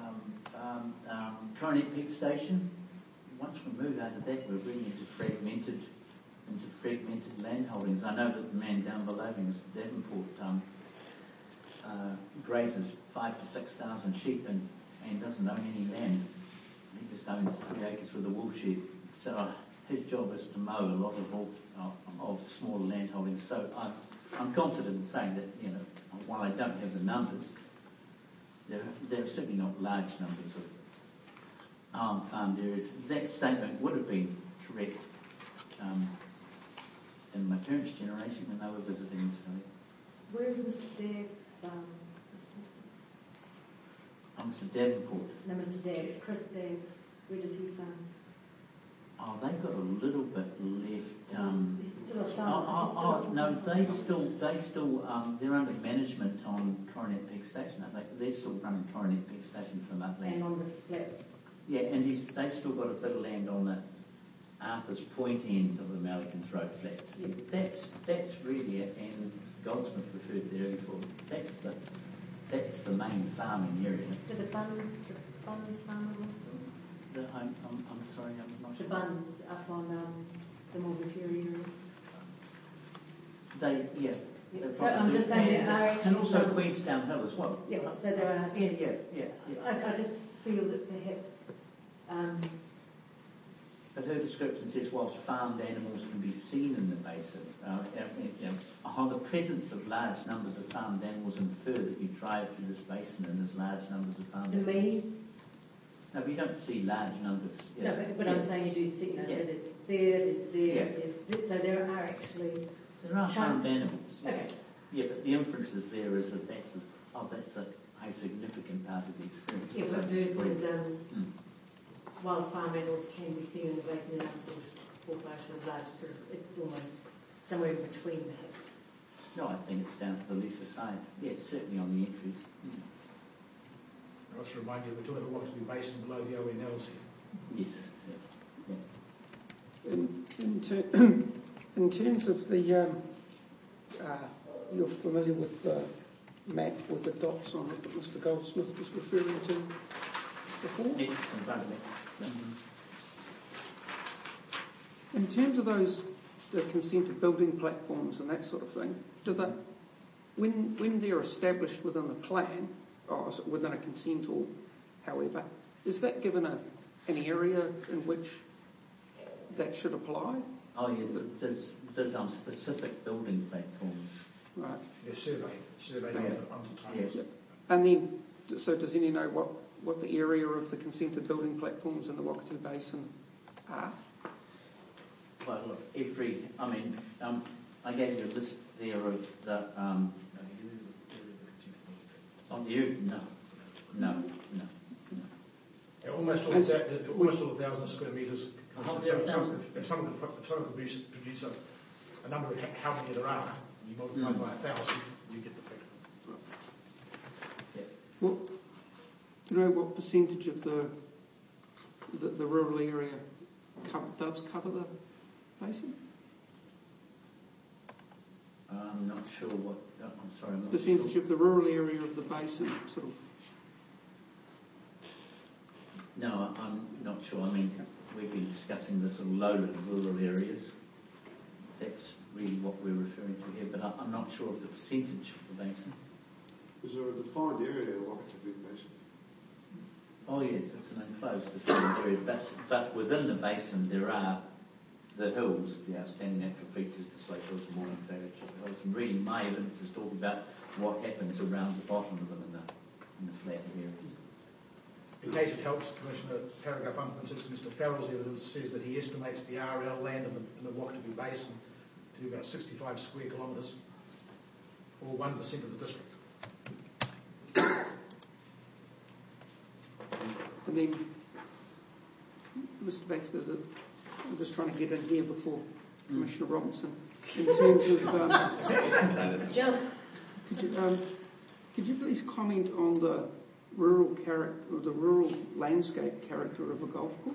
Coronet Peak Station. Once we move out of that, we're really into fragmented land holdings. I know that the man down below me, Mr. Davenport, grazes 5,000 to 6,000 sheep and doesn't own any land. He just owns 3 acres with a wool shed. So his job is to mow a lot of smaller land holdings. So I'm confident in saying that, you know, while I don't have the numbers, there are certainly not large numbers of farmed areas. That statement would have been correct in my parents' generation when they were visiting this valley. Where is Mr. Dagg's farm? Mr. Davenport. No, Mr. Dagg's. Chris Dagg's. Where does he farm? Oh, they've got a little bit left. He's still a farmer. No, they still, they're under management on Coronet Peak Station. They're still running Coronet Peak Station from upland. And on the flats. Yeah, and they've still got a bit of land on the Arthur's Point end of the Mallakins Road flats. Yeah. That's really it, and Goldsmith referred there before. That's the main farming area. Do the Buns farm in Wollstone? I'm sorry, I'm not The sure. Buns up on the Morganferry area. Yeah. Yeah, so I'm just saying there are actually and also some- Queenstown Hill as well. Yeah, so there are. Yeah. I just feel that perhaps. But her description says, whilst farmed animals can be seen in the basin, the presence of large numbers of farmed animals infer that you drive through this basin and there's large numbers of farmed The animals. maize. No, but you don't see large numbers. No, but I'm saying you do see. No, Yeah. so there's so there are actually. There are farmed chunks. animals. Yes. Okay. Yeah, but the inference is there is that that's a significant part of the experience. Yeah, but versus Mm. wild farm animals can be seen in the basin and sort of population of large sort of, it's almost somewhere in between perhaps. No, I think it's down to the lesser side. Yes, certainly on the entries. Mm. I must remind you, we're talking about Waterloo Basin below the ONLs here. Yes. Yeah. In terms of the, you're familiar with the map with the dots on it that Mr. Goldsmith was referring to before? Yes, it's in front of me. In terms of the consented building platforms and that sort of thing, do they, when they're established within the plan, or within a consent or however, is that given an area in which that should apply? Oh yes, there's specific building platforms. Right. They're surveyed Yeah. under time. Yes. And then, so does any know what the area of the consented building platforms in the Wakatu Basin are? Well, look, I gave you a list there of the, on the earth, no. Yeah, almost all 1,000 square metres. Oh, So if someone could produce a number of how many there are, you multiply by 1,000, you get the figure. Yeah. Well, do you know what percentage of the rural area does cover the basin? I'm not sure what. I'm sorry. I'm not Percentage sure. of the rural area of the basin, sort of. No, I'm not sure. I mean, we've been discussing the sort of lowland rural areas. That's really what we're referring to here, but I'm not sure of the percentage of the basin. Is there a defined area of Wakatu Basin? Oh yes, it's an enclosed defined area, but within the basin there are the hills, the outstanding natural features, the Slate Hills, the Morganferry Hills, and really my evidence is talking about what happens around the bottom of them in the flat areas. In case it helps, Commissioner, paragraph 1.6, Mr. Farrell's evidence says that he estimates the RL land in the Wakatu Basin to be about 65 square kilometres, or 1% of the district. And then, Mr. Baxter, I'm just trying to get in here before Commissioner Robinson. In terms of, Jump. could you please comment on rural character, or the rural landscape character of a golf course?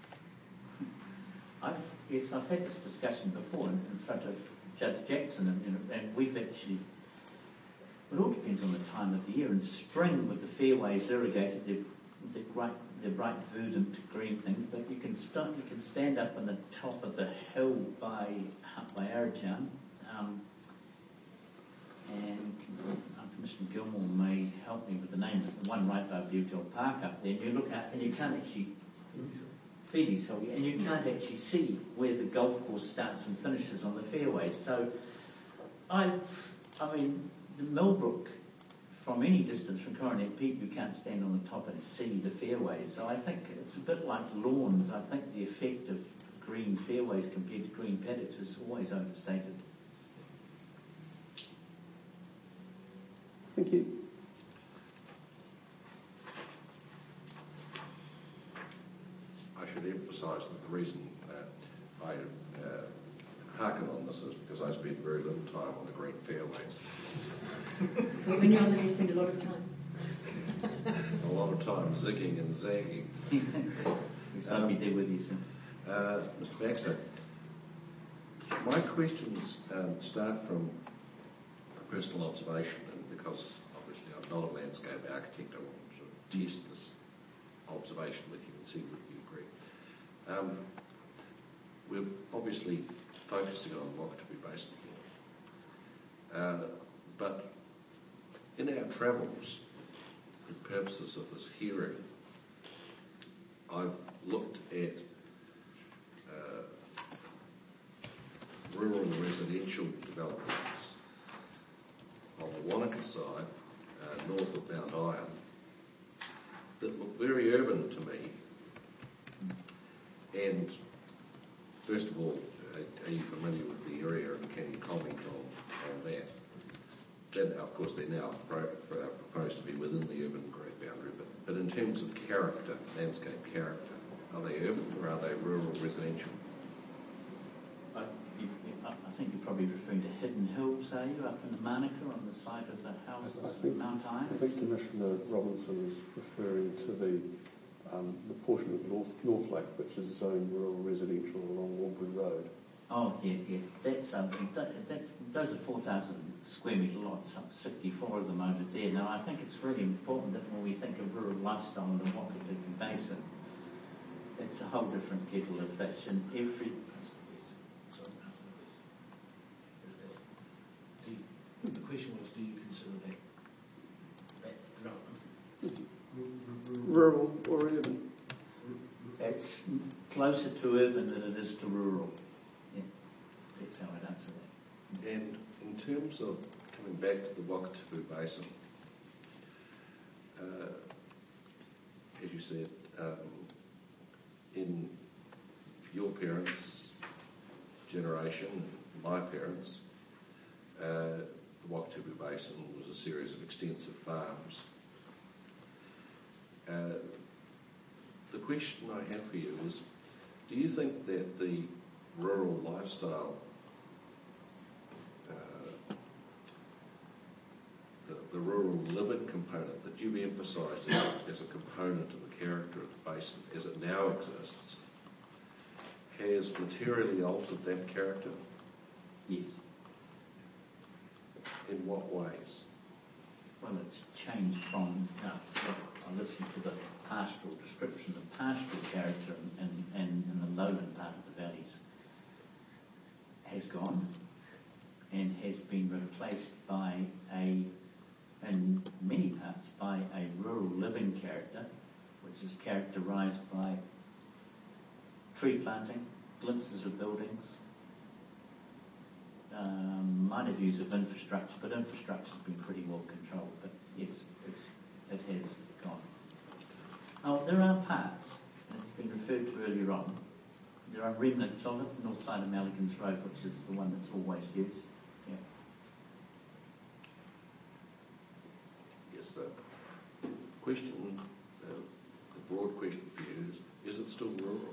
I've had this discussion before in front of Judge Jackson, and we've actually, it all depends on the time of the year. In spring, with the fairways irrigated, they're bright verdant green things, but you can stand up on the top of the hill by Arrowtown, and Commissioner Gilmore may help me with the name, the one right by Bluegill Park up there, and you look out and you can't actually Phoebe's Hill, and you can't actually see where the golf course starts and finishes on the fairways. So, I mean, the Millbrook, from any distance from Coronet Peak, you can't stand on the top and see the fairways. So I think it's a bit like lawns. I think the effect of green fairways compared to green paddocks is always overstated. Thank you. I should emphasise that the reason I hearken on this is because I spend very little time on the green fairways. But when you're on there, you spend a lot of time. A lot of time zigging and zagging. I'll be there with you soon. Mr. Baxter, my questions start from a personal observation, and because obviously I'm not a landscape architect, I want to test this observation with you and see whether you agree. We're obviously focusing on Wakatipu Basin here, but in our travels, for purposes of this hearing, I've looked at rural residential developments on the Wanaka side, north of Mount Iron, that look very urban to me. And first of all, are you familiar with the area, and can you comment on that? Then, of course, they're now proposed to be within the urban growth boundary, but in terms of character, landscape character, are they urban or are they rural residential? I think you're probably referring to Hidden Hills, are you, up in the Manukau on the side of the house at Mount Iron? I think Commissioner Robinson is referring to the portion of North Lake, which is zoned rural residential along Albury Road. Oh, yeah. That's those are 4,000 square metre lots, 64 of them over there. Now, I think it's really important that when we think of rural lifestyle in the Wakatipu Basin, that's a whole different kettle of fish. And The question was, do you consider that development Rural or urban? it's closer to urban than it is to rural. Yeah, that's how I'd answer that. And in terms of coming back to the Wakatipu Basin, as you said, in your parents' generation, my parents, the Wakatipu Basin was a series of extensive farms. The question I have for you is, do you think that the rural lifestyle, the rural living component that you've emphasised as a component of the character of the basin as it now exists, has materially altered that character? Yes. In what ways? Well, it's changed from, I listened to the pastoral description, the pastoral character and in the lowland part of the valleys has gone and has been replaced by in many parts, by a rural living character, which is characterised by tree planting, glimpses of buildings, minor views of infrastructure, but infrastructure has been pretty well controlled. But yes, it has gone. Oh, there are parts, and it's been referred to earlier on, there are remnants of it, north side of Malikins Road, which is the one that's always used. Yeah. Yes, the question, the broad question for you is it still rural?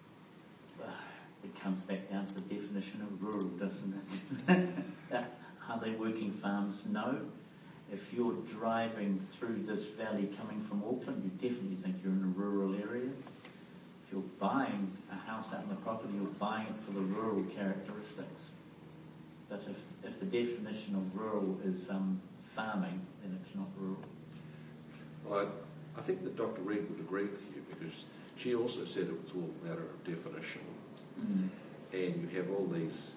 It comes back down to the definition of rural, doesn't it? Are they working farms? No. If you're driving through this valley coming from Auckland, you definitely think you're in a rural area. If you're buying a house out on the property, you're buying it for the rural characteristics. But if the definition of rural is farming, then it's not rural. Well, I think that Dr. Reid would agree with you, because she also said it was all a matter of definition. Mm. And you have all these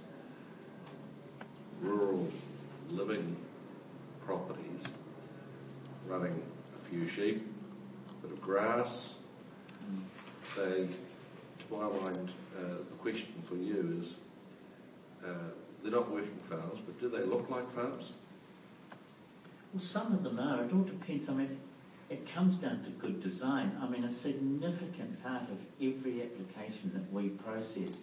rural living properties running a few sheep, a bit of grass. They, to my mind, the question for you is, they're not working farms, but do they look like farms? Well, some of them are. It all depends. I mean, it comes down to good design. I mean, a significant part of every application that we processed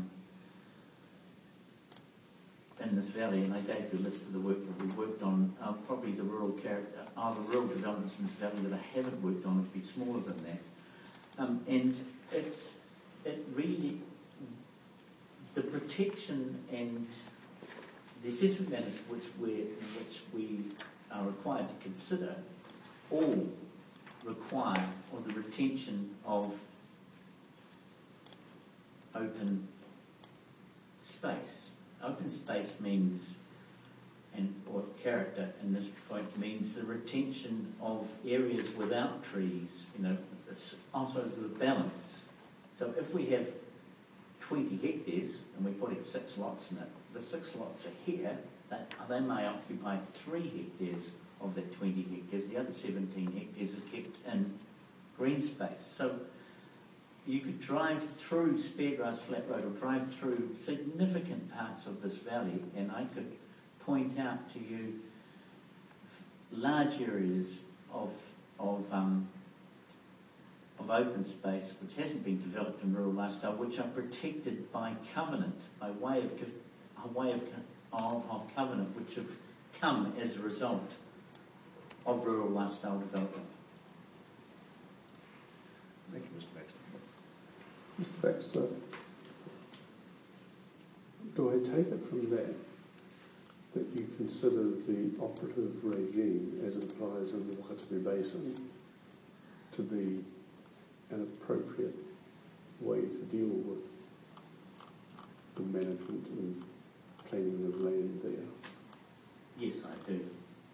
in this valley, and I gave you a list of the work that we worked on, probably the rural developments in this valley that I haven't worked on would be smaller than that. And it really, the protection and the assessment matters which we are required to consider all require the retention of open space. Open space means, or character in this point means the retention of areas without trees. Also it's the balance. So if we have 20 hectares and we're putting 6 lots in it, the 6 lots are here, they may occupy 3 hectares of that 20 hectares. The other 17 hectares are kept in green space. So you could drive through Speargrass Flat Road or drive through significant parts of this valley, and I could point out to you large areas of open space which hasn't been developed in rural lifestyle, which are protected by covenant, by way of covenant, which have come as a result of rural lifestyle development. Thank you, Mr. Baxter. Mr. Baxter, do I take it from that you consider the operative regime as it applies in the Wakatipu Basin to be an appropriate way to deal with the management and planning of land there? Yes, I do.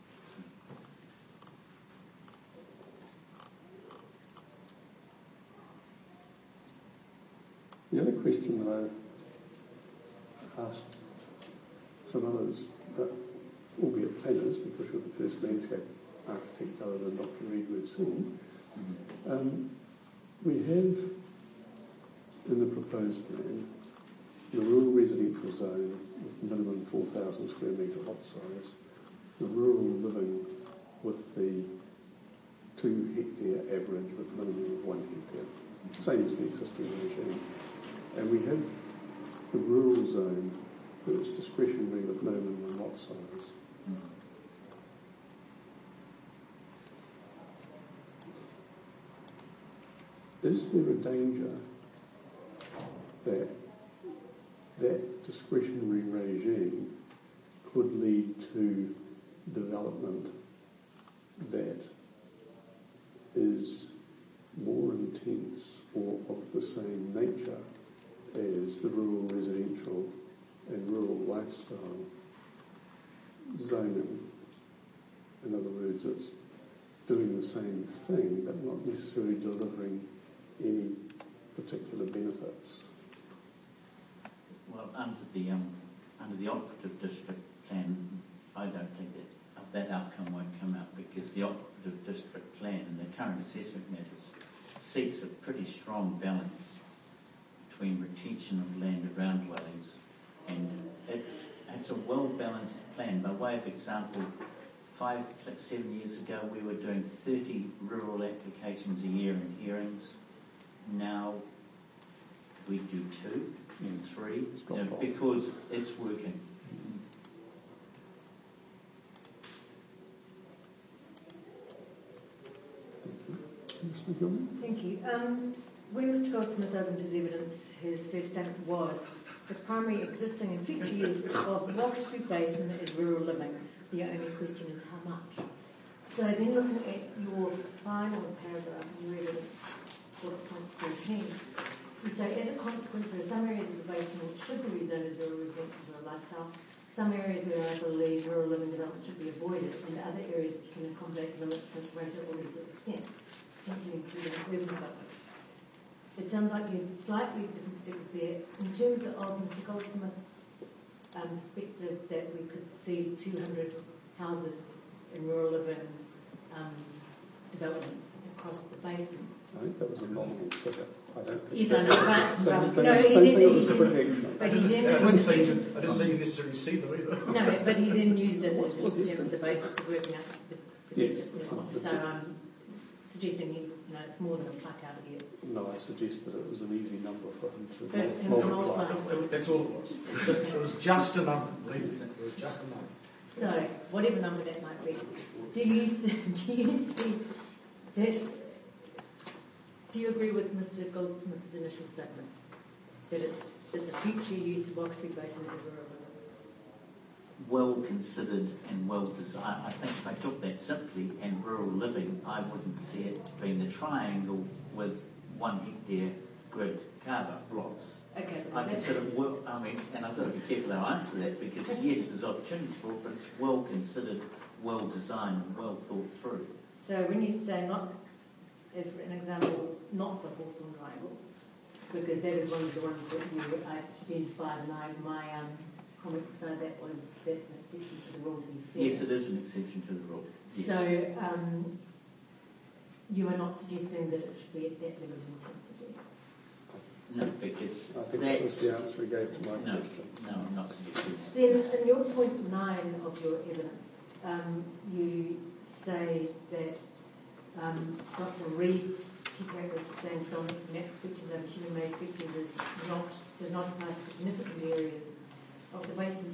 The other question that I've asked some others, albeit planners, because you're the first landscape architect other than Dr. Reid we've seen, we have in the proposed plan the rural residential zone with minimum 4,000 square metre lot size, the rural living with the 2 hectare average with minimum of 1 hectare, same as the existing regime. And we have the rural zone that is discretionary with minimum lot size. Is there a danger that that discretionary regime could lead to development that is more intense or of the same nature as the rural residential and rural lifestyle zoning? In other words, it's doing the same thing but not necessarily delivering any particular benefits. Well, under the operative district plan, I don't think that outcome won't come out, because the operative district plan and the current assessment matters seeks a pretty strong balance between retention of land around dwellings, and it's a well-balanced plan. By way of example, 5, 6, 7 years ago we were doing 30 rural applications a year in hearings. Now we do 2 and 3 because it's working. Mr. Gilman? Thank you. When Mr. Goldsmith opened his evidence, his first statement was The primary existing and future use of the Wakatipu Basin is rural living. The only question is how much. So then looking at your final paragraph, you read it at 4.13, you say, as a consequence, there are some areas of the basin which should be rezoned as rural residential for a lifestyle, some areas where I believe rural living development should be avoided, and other areas which can accommodate development to greater or lesser extent, including urban development. It sounds like you have slightly different steps there. In terms of Mr. Goldsmith's perspective that we could see 200 houses in rural living developments across the basin. I think that was a nominal figure. I don't think. Yes, I know, but no, he didn't. I didn't say you necessarily see them either. No, but he then used it as the basis of working out the Yes, benefits. So I'm suggesting it's more than a pluck out of you. No, I suggested it was an easy number for him to But multiply. That's all it was. It was just a number. Believe me, it was just a number. So, whatever number that might be, do you see that? Do you agree with Mr. Goldsmith's initial statement that the future use of Wakatipu Basin is rural living? Well considered and well designed. I think if I took that simply and rural living, I wouldn't see it being the triangle with 1 hectare grid carve-up blocks. Okay, I consider and I've got to be careful how I answer that because yes, there's opportunities for it, but it's well considered, well designed, and well thought through. So when you say not, as for an example, not the Hawthorn Triangle, because that is one of the ones that you identified, and my comment so that's an exception to the rule. To be fair. Yes, it is an exception to the rule. Yes. So you are not suggesting that it should be at that level of intensity. No, because I think that was the answer he gave to my question. No, I'm not suggesting. Then in your point 9 of your evidence, you say that Dr. Reid's key characteristics saying predominance of natural features over human-made features does not apply to significant areas of the basin.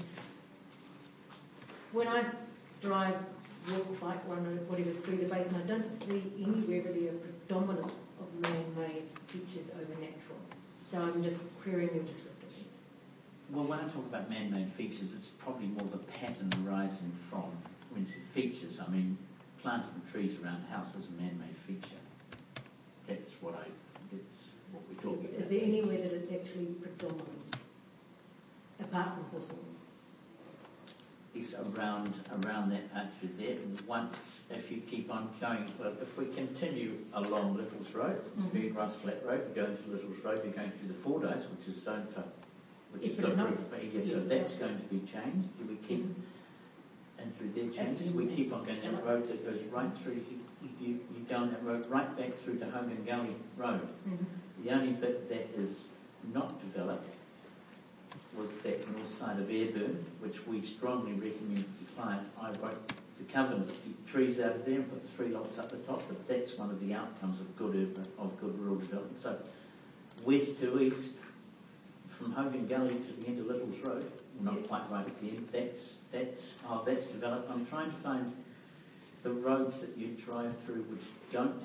When I drive, walk, bike, run, or whatever through the basin, I don't see anywhere really a predominance of man-made features over natural. So I'm just querying your description. Well, when I talk about man-made features, it's probably more the pattern arising from when you say features. I mean, planting trees around a house is a man-made feature. That's what we're talking about. Is there anywhere that it's actually predominant, apart from Hawthorn? It's around that patch there. Once, if you keep on going, well, if we continue along Littles Road, it's a grass flat road, you go into Littles Road, you're going through the Fordyce, which is zoned for, which is got roof. Yes, so that's going to be changed. Do we keep, and through their changes, we keep on going that road that goes right through, you go on that road right back through to Hogan Gully Road. Mm-hmm. The only bit that is not developed was that north side of Ayrburn, which we strongly recommend to the client. I wrote the covenant to keep trees out of there and put the 3 lots up the top, but that's one of the outcomes of good urban, of good rural development. So west to east, from Hogan Gully to the end of Littles Road, not quite right at the end, that's developed. I'm trying to find the roads that you drive through which don't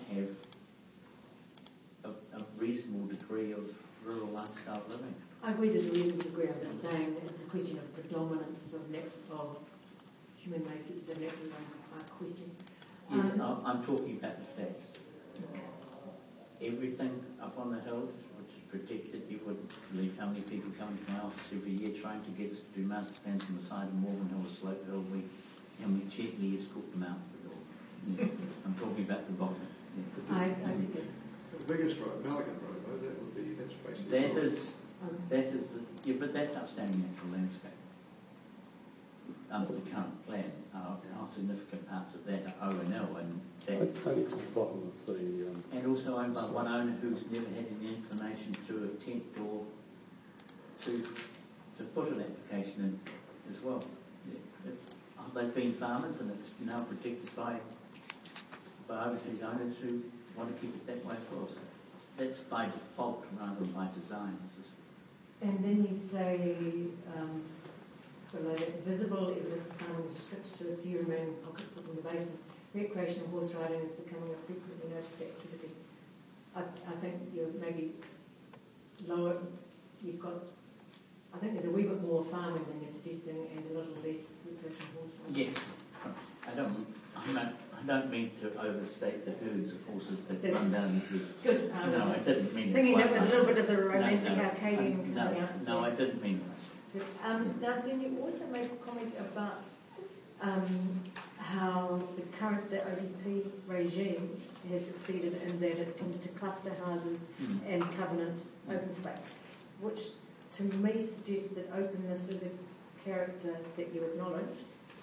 have a reasonable degree of rural lifestyle living. I agree there's a reasonable degree. I'm just saying it's a question of predominance of human-made features and natural question. Yes, I'm talking about the flats. Okay. Everything up on the hills, which is protected, you wouldn't believe how many people come to my office every year trying to get us to do master plans on the side of Morgan Hill, Slope Hill, and we gently escort them out the door. Yeah. I'm talking about the bottom. Yeah. I take it. The biggest road, Milligan Road, though, that's basically... But that's outstanding natural landscape. Under the current plan, our significant parts of that are O&L, and that's... I think to the bottom of the... and also owned by one owner who's never had any inclination to attempt or to put an application in as well. Yeah, they've been farmers, and it's now protected by overseas owners who want to keep it that way as well. So that's by default rather than by design. And then you say, below that, visible evidence of farming is restricted to a few remaining pockets within the basin. Recreational horse riding is becoming a frequently noticed activity. I think you're maybe lower, you've got I think there's a wee bit more farming than you're suggesting and a little less recreational horse riding. Yes. I don't mean to overstate the herds of horses that run down the hills. Good. No, I didn't mean thinking it. that was a little bit of the romantic Arcadian coming out. No, I didn't mean that. Now, then you also made a comment about how the ODP regime has succeeded in that it tends to cluster houses and covenant open space, which to me suggests that openness is a character that you acknowledge.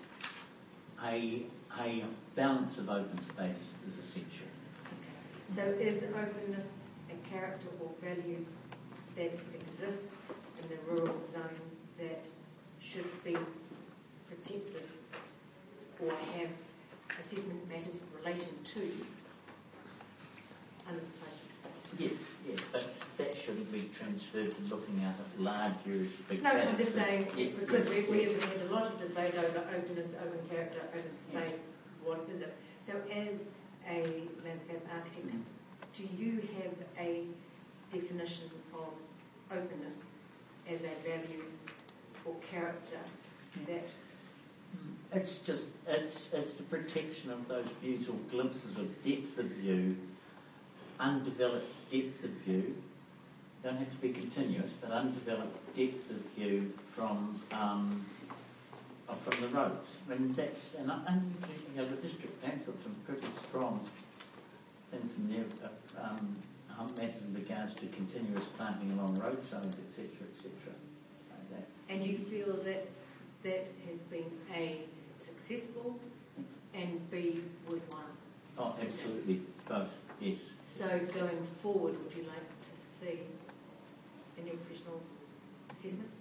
A balance of open space is essential. So is openness a character or value that exists in the rural zone that should be protected or have assessment matters relating to under the place? Yes, but that shouldn't be transferred to looking at a large areas of big No, I'm paddocks. just saying, because we have had a lot of debate over openness, open character, open space, what is it? So as a landscape architect, do you have a definition of openness as a value or character that... It's the protection of those views or glimpses of depth of view, undeveloped depth of view. Don't have to be continuous, but undeveloped depth of view from the roads. I mean that's and you know, the district plan's got some pretty strong things in there. Matters in regards to continuous planting along roadsides, etc., etc. Like that. And you feel that that has been A, successful, and B, was one? Oh, absolutely, both, yes. So going forward, would you like to see in your professional assessment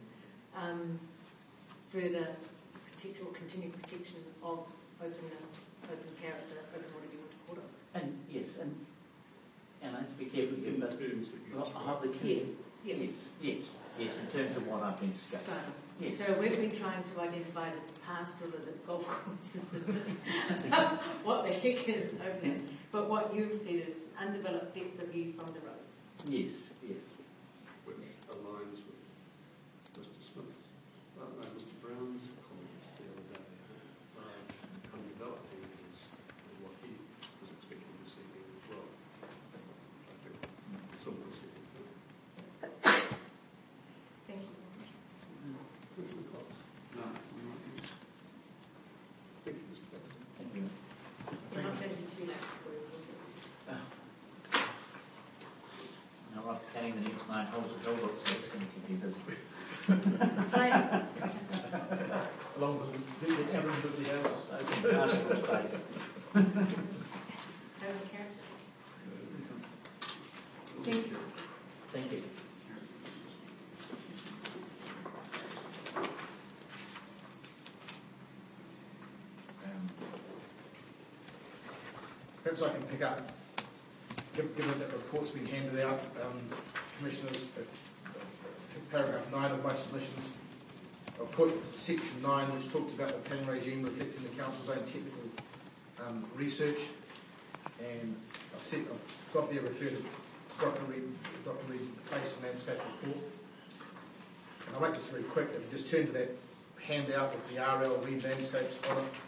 further protection or continued protection of openness, open character, open whatever you want to call it? And yes, and I have to be careful here, but yes, in terms of what I've been discussing. Yes. So we've been trying to identify the pastoral as a golf courses, isn't it? What the heck is openness? But what you've said is undeveloped depth of view from the roads. Yes. Which aligns with Mr. Smith's, Mr. Brown's comments the other day. Undeveloped areas and what he was expecting to see there as well. I think similar sort of thing. Thank you. No, thank you, Mr. Baxter. Thank you. We're not going to be too late for you. Now, right, carrying the next 9 holes of gold up, so it's going to keep you busy. Along with the average of the houses. Open pastoral space. Open character. Thank you. Thank you. Perhaps I can pick up, given that report's been handed out, Commissioners, paragraph 9 of my submissions, I've put section 9, which talks about the planning regime reflecting the Council's own technical research, and I've got there referred to Dr. Reid Place and Landscape Report. And I'll make this very quick. If you just turn to that handout with the RL Reid Landscapes on it,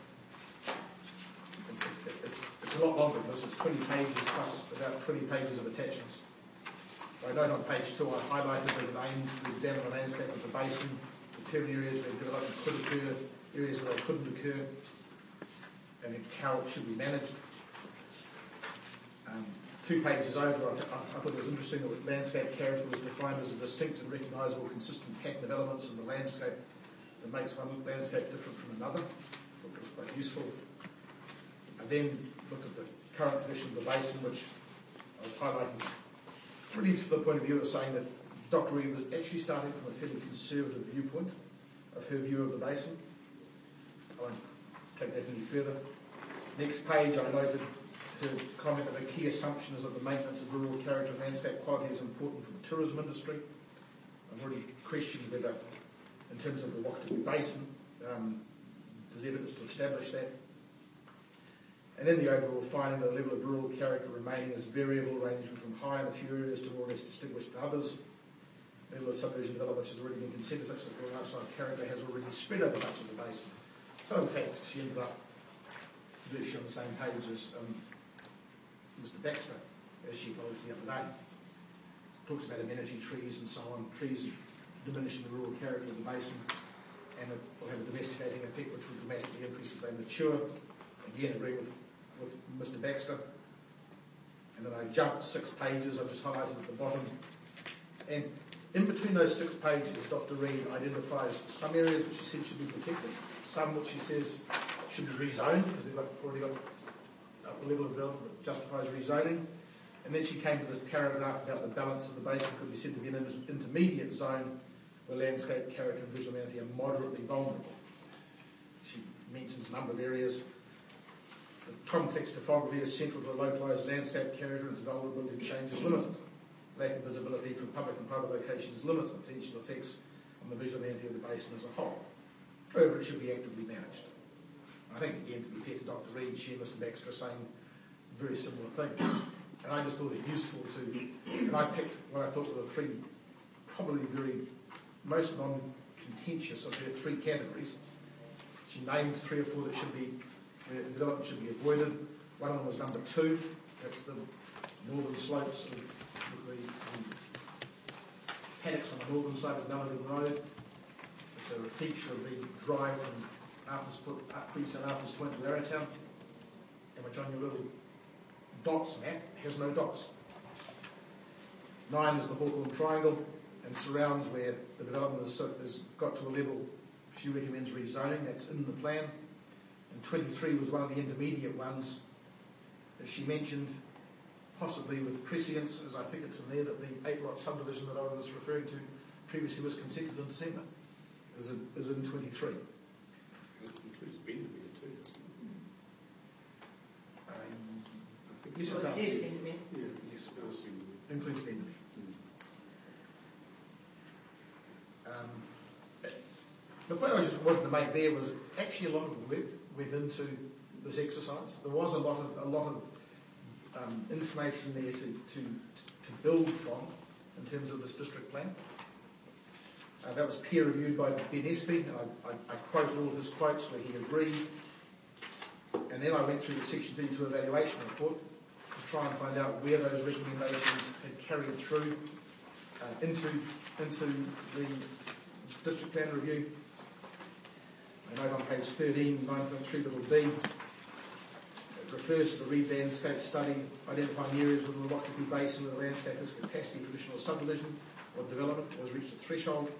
it's a lot longer than this. It's 20 pages plus about 20 pages of attachments. I note on page 2 I highlighted that it aims to examine the landscape of the basin, determine areas where development could occur, areas where it couldn't occur, and how it should be managed. 2 pages over, I thought it was interesting that landscape character was defined as a distinct and recognisable consistent pattern of elements in the landscape that makes one landscape different from another. I thought it was quite useful. I then looked at the current condition of the basin, which I was highlighting really to the point of view of saying that Dr. Reid was actually starting from a fairly conservative viewpoint of her view of the basin. I won't take that any further. Next page, I noted her comment that a key assumption is that the maintenance of rural character and landscape quality is important for the tourism industry. I've already questioned whether, in terms of the Wakatipu Basin, there's evidence to establish that. And then the overall finding that the level of rural character remaining is variable, ranging from high in a few areas to more or less distinguished in others. level of subdivision development which has already been considered, such that the outside character has already spread over much of the basin. So in fact, she ended up virtually on the same page as Mr. Baxter, as she posed the other day. Talks about amenity trees and so on, trees diminishing the rural character of the basin, and it will have a domesticating effect which will dramatically increase as they mature. Again, agree with Mr. Baxter. And then I jumped 6 pages, I've just highlighted at the bottom. And in between those 6 pages, Dr. Reid identifies some areas which she said should be protected, some which she says should be rezoned because they've already got a level of development that justifies rezoning. And then she came to this paragraph about the balance of the basin could be said to be an intermediate zone where landscape character and visual amenity are moderately vulnerable. She mentions a number of areas. The complex topography is central to a localised landscape character and its vulnerability to change is limited. Lack of visibility from public and private locations limits the potential effects on the visual amenity of the basin as a whole. However, it should be actively managed. I think, again, to be fair to Dr. Reid, she and Mr. Baxter are saying very similar things. And I just thought it useful to, and I picked what I thought were the 3 probably most non-contentious of her 3 categories. She named 3 or 4 that should be, where development should be avoided. One of them was number 2, that's the northern slopes of the paddocks on the northern side of Nullarbor Road. It's a feature of the drive from Freestone Arthur's Point to Larritown, and which on your little dots map has no dots. 9 is the Hawthorne Triangle and surrounds where the development has got to a level she recommends rezoning, that's in the plan. And 23 was one of the intermediate ones that she mentioned, possibly with prescience, as I think it's in there, that the 8-lot subdivision that I was referring to previously was consented in December, is in 23. It includes Bendigo too, doesn't it? Yes, it Well, does. it's in Bendigo. Yeah, Yes, it does. does. Includes Bendigo. The point I just wanted to make there was actually a lot of work went into this exercise. There was a lot of information there to build from in terms of this district plan. That was peer reviewed by Ben Espy, and I quoted all his quotes where he agreed. And then I went through the Section 32 evaluation report to try and find out where those recommendations had carried through into the district plan review. I note on page 13, 9.3 little d, it refers to the Reid landscape study, identifying areas within the Lockerbie Basin where the landscape has capacity for additional subdivision or development has reached a threshold.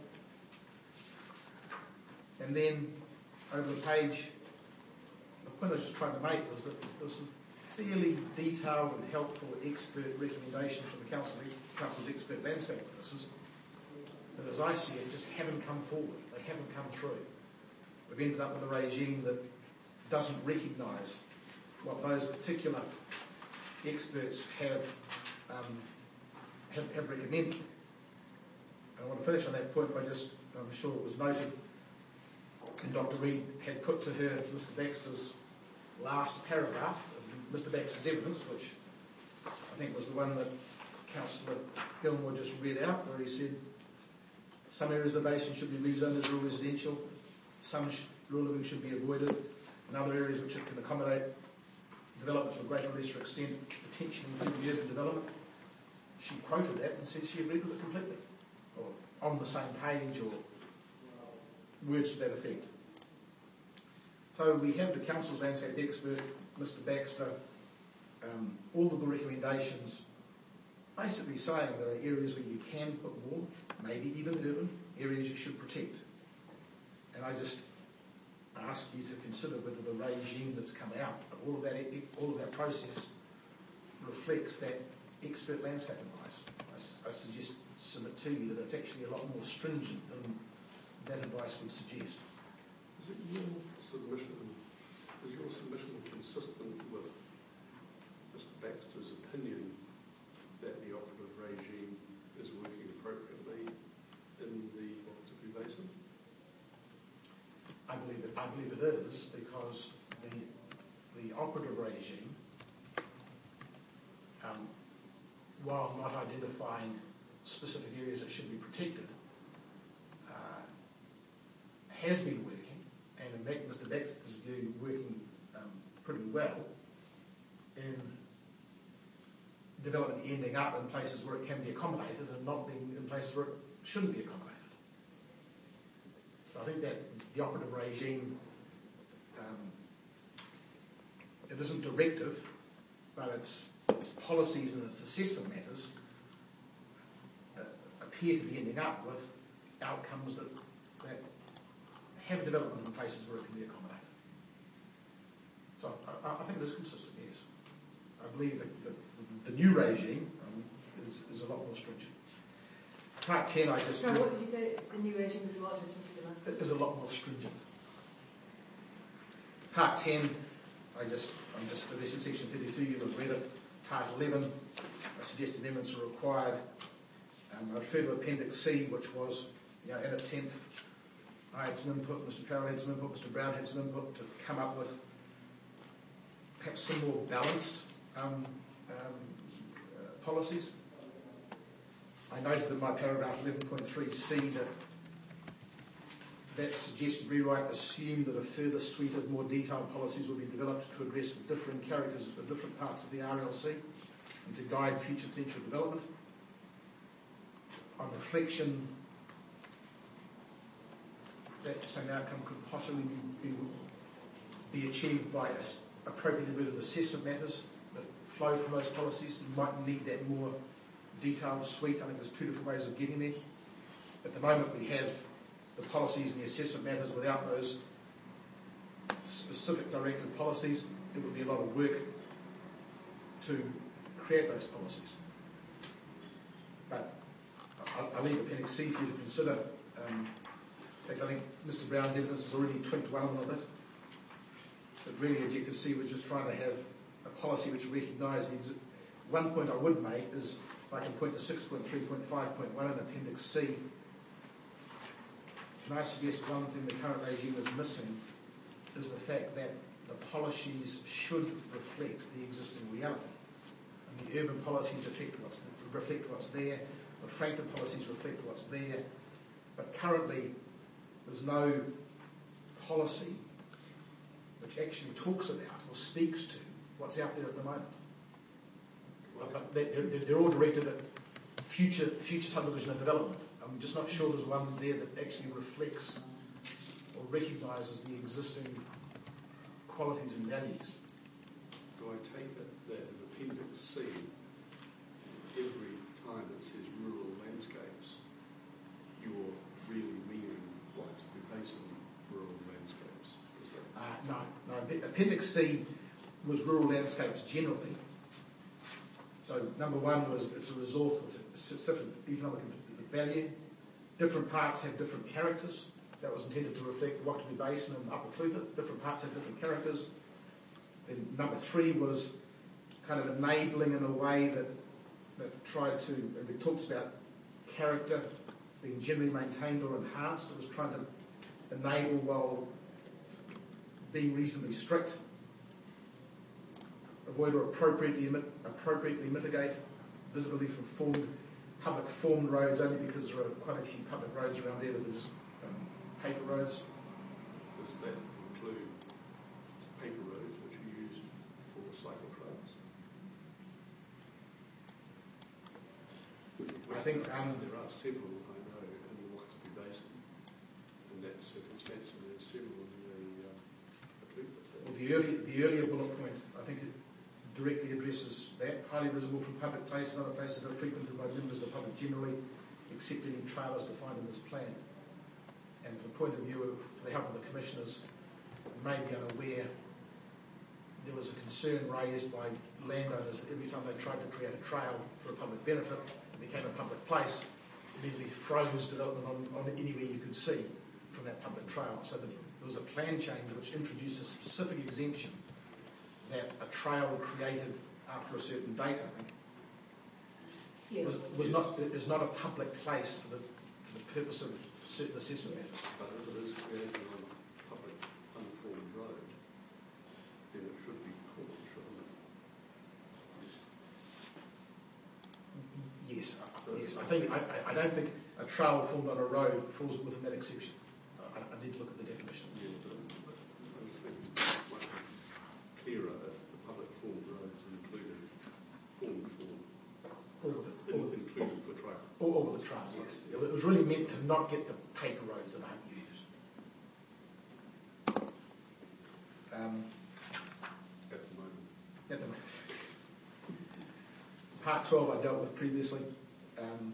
And then over the page, the point I was just trying to make was that there's some fairly detailed and helpful expert recommendations from the council's expert landscape witnesses that, as I see it, just haven't come forward. They haven't come through. We've ended up with a regime that doesn't recognise what those particular experts have recommended. And I want to finish on that point by just, I'm sure it was noted, and Dr. Reid had put to her Mr. Baxter's last paragraph of Mr. Baxter's evidence, which I think was the one that Councillor Gilmore just read out, where he said some areas of the basin should be rezoned as rural residential, some rural living should be avoided, and other areas which it can accommodate development to a greater or lesser extent, potentially including urban development. She quoted that and said she agreed with it completely, or on the same page, or words to that effect. So we have the Council's landscape expert, Mr. Baxter, all of the recommendations basically saying there are areas where you can put more, maybe even urban, areas you should protect. And I just ask you to consider whether the regime that's come out, all of that process reflects that expert landscape advice. I suggest submit to you that it's actually a lot more stringent than that advice would suggest. Is your submission consistent with Mr. Baxter's opinion that the operative regime is working appropriately in the Lockerbie Basin? I believe it is, because the operative regime, while not identifying specific areas that should be protected, has been working, and in fact Mr. Baxter's view working pretty well in development ending up in places where it can be accommodated and not being in places where it shouldn't be accommodated. So I think that the operative regime, it isn't directive, but its policies and its assessment matters appear to be ending up with outcomes that have development in places where it can be accommodated. So I think it is consistent, yes. I believe that the new regime is a lot more stringent. Part 10, I just... So what did you say? The new regime is what? It is a lot more stringent. Part 10, I'm just this is section 32, you have read it. Part 11, suggested amendments are required. I refer to Appendix C, which was an attempt. I had some input, Mr. Farrell had some input, Mr. Brown had some input to come up with perhaps some more balanced policies. I noted in my paragraph 11.3c that suggested rewrite assumed that a further suite of more detailed policies will be developed to address the different characters of the different parts of the RLC and to guide future potential development. On reflection, that same outcome could possibly be achieved by appropriately worded assessment matters that flow from those policies. You might need that more detailed suite. I think there's two different ways of getting there. At the moment we have the policies and the assessment matters without those specific directed policies. It would be a lot of work to create those policies. But I'll leave Appendix C for you to consider. In fact, I think Mr. Brown's evidence has already tweaked one of it. But really, Objective C was just trying to have a policy which recognises. One point I would make is, if I can point to 6.3.5.1 in Appendix C, can I suggest one thing the current regime is missing is the fact that the policies should reflect the existing reality. And the urban policies reflect what's there, the Franklin policies reflect what's there, but currently there's no policy which actually talks about or speaks to what's out there at the moment. But they're all directed at future subdivision and development. I'm just not sure there's one there that actually reflects or recognises the existing qualities and values. Do I take it that in Appendix C, every time it says rural landscapes, you're really meaning Waitaki Basin rural landscapes? No. Appendix C was rural landscapes generally. So number one was it's a resource with specific economic value. Different parts have different characters. That was intended to reflect Waitaki Basin and Upper Clutha. Different parts have different characters. Then number three was kind of enabling in a way that tried to, and it talks about character being generally maintained or enhanced. It was trying to enable while being reasonably strict, avoid or appropriately mitigate visibility from public formed roads, only because there are quite a few public roads around there that are just paper roads. Does that include paper roads which are used for cycle trails? I think there are several, I know, in the Waitaki Basin in that circumstance, and there are several in the well, the earlier bullet point, I think it directly addresses that. Highly visible from public places and other places that are frequented by members of the public generally, except any trailers defined in this plan. And from the point of view of the help of the commissioners, may be unaware, there was a concern raised by landowners that every time they tried to create a trail for a public benefit, it became a public place, immediately froze development on anywhere you could see from that public trail. So there was a plan change which introduced a specific exemption that a trail created after a certain date, I think, is not a public place for the purpose of certain assessment matters. But if it is created on a public unformed road, then it should be called, shouldn't it? Yes, I I don't think a trail formed on a road falls within that exception. I need to look at the definition. Yeah, but I was thinking it might be clearer if the public formed roads included formed included for trail. All the trails, yes. It was really meant to not get the paper roads that aren't used. At the moment. At the moment. Part 12 I dealt with previously, and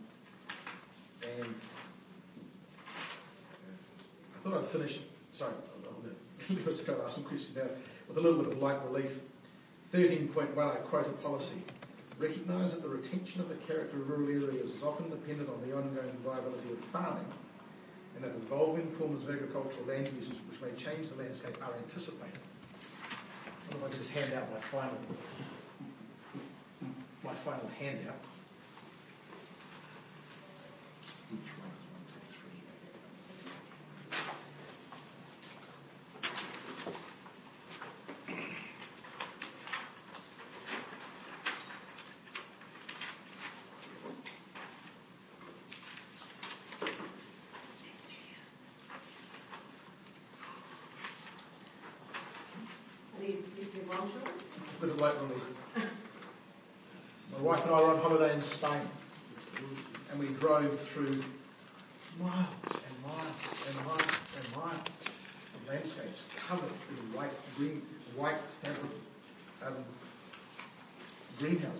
I thought I'd finish. Sorry, I'm going to ask some questions now with a little bit of light relief. 13.1, I quote a policy. Recognise that the retention of the character of rural areas is often dependent on the ongoing viability of farming, and that evolving forms of agricultural land uses which may change the landscape are anticipated. I wonder if I could just hand out my final handout. Each one is 1, 2, 3. Are these your one choice? A bit of light relief. My wife and I were on holiday in Spain, and we drove through miles and miles and miles and miles of landscapes covered in white fabric greenhouses.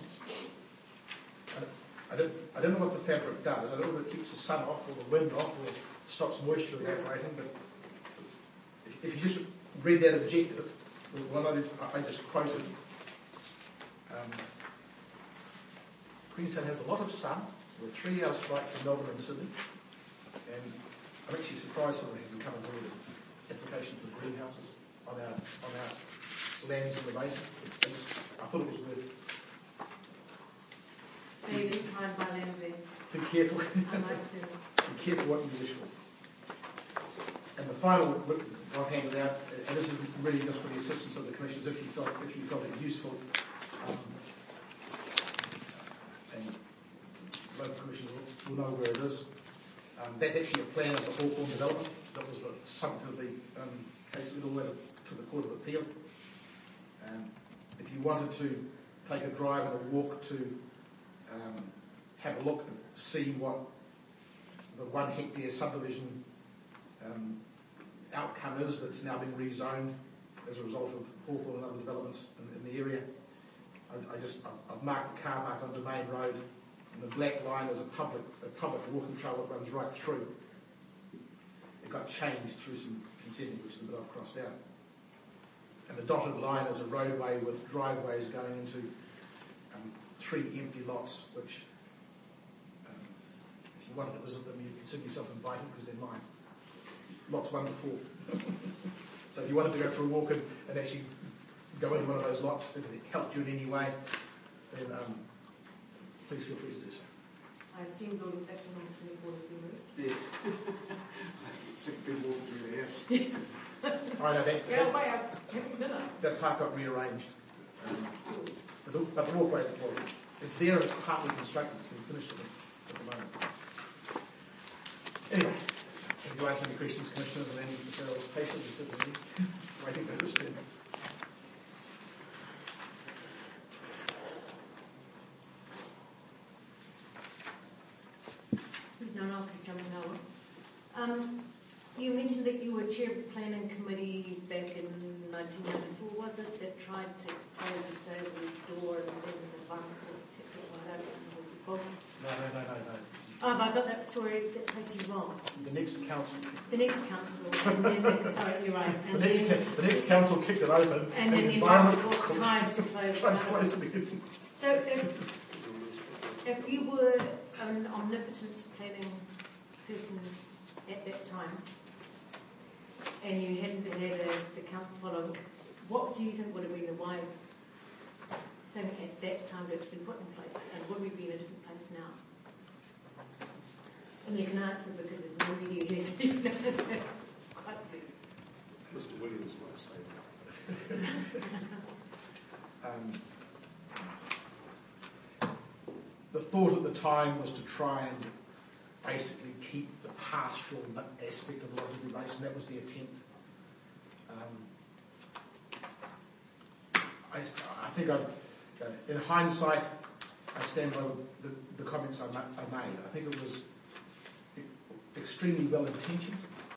I don't know what the fabric does. I don't know if it keeps the sun off or the wind off or stops moisture evaporating, but if you just read that objective, the one I just quoted, Queensland has a lot of sun. We're 3 hours flight from Melbourne and Sydney, and I'm actually surprised someone hasn't come aboard an application for greenhouses on our lands in the basin. I thought it was worth. So you didn't try and buy land there? Be careful. I might say. Be careful what you wish for. And the final book I've handed out, and this is really just for the assistance of the commissioners, if you felt it useful. And local commissioners will know where it is. That's actually a plan of the Hawthorn development. That was the subject of the case that all went to the Court of Appeal. If you wanted to take a drive and a walk to have a look and see what the 1 hectare subdivision outcome is that's now been rezoned as a result of Hawthorn and other developments in the area, I've marked the car park on Domain Road, and the black line is a public walking trail that runs right through. It got changed through some consenting, which is the bit I've crossed out. And the dotted line is a roadway with driveways going into 3 empty lots, which, if you wanted to visit them, you consider yourself invited because they're mine. Lots 1 to 4. So if you wanted to go for a walk and actually go into one of those lots, if it helped you in any way, then please feel free to do so. I assume building protection on 24 is removed? Yeah. Sick people walking through the house. I know that part got rearranged. But the walkway, well, it's there, it's partly constructed, it's been finished at the moment. Anyway, if you ask any questions, Commissioners, and then Mr. Farrell's patiently sitting there, waiting for this turn. Since no one else is jumping over. You mentioned that you were chair of the planning committee back in 1994, was it, that tried to close the stable door and then the one was it Bob? No. Oh, have I got that story that Tracy wrong? The next council. The next council, and then, sorry, you're right. And the next council kicked it open. And then the environment tried to close it again. So if you were an omnipotent planning person at that time, and you hadn't had the council follow, what do you think would have been the wise thing at that time to actually put in place, and would we be in a different place now? And you can answer because there's no media here, so you can answer quite clearly. Mr. Williams might say that. The thought at the time was to try and basically keep the pastoral aspect of the Rogerby Basin. That was the attempt. I think in hindsight, I stand by the comments I made. I think it was extremely well intentioned.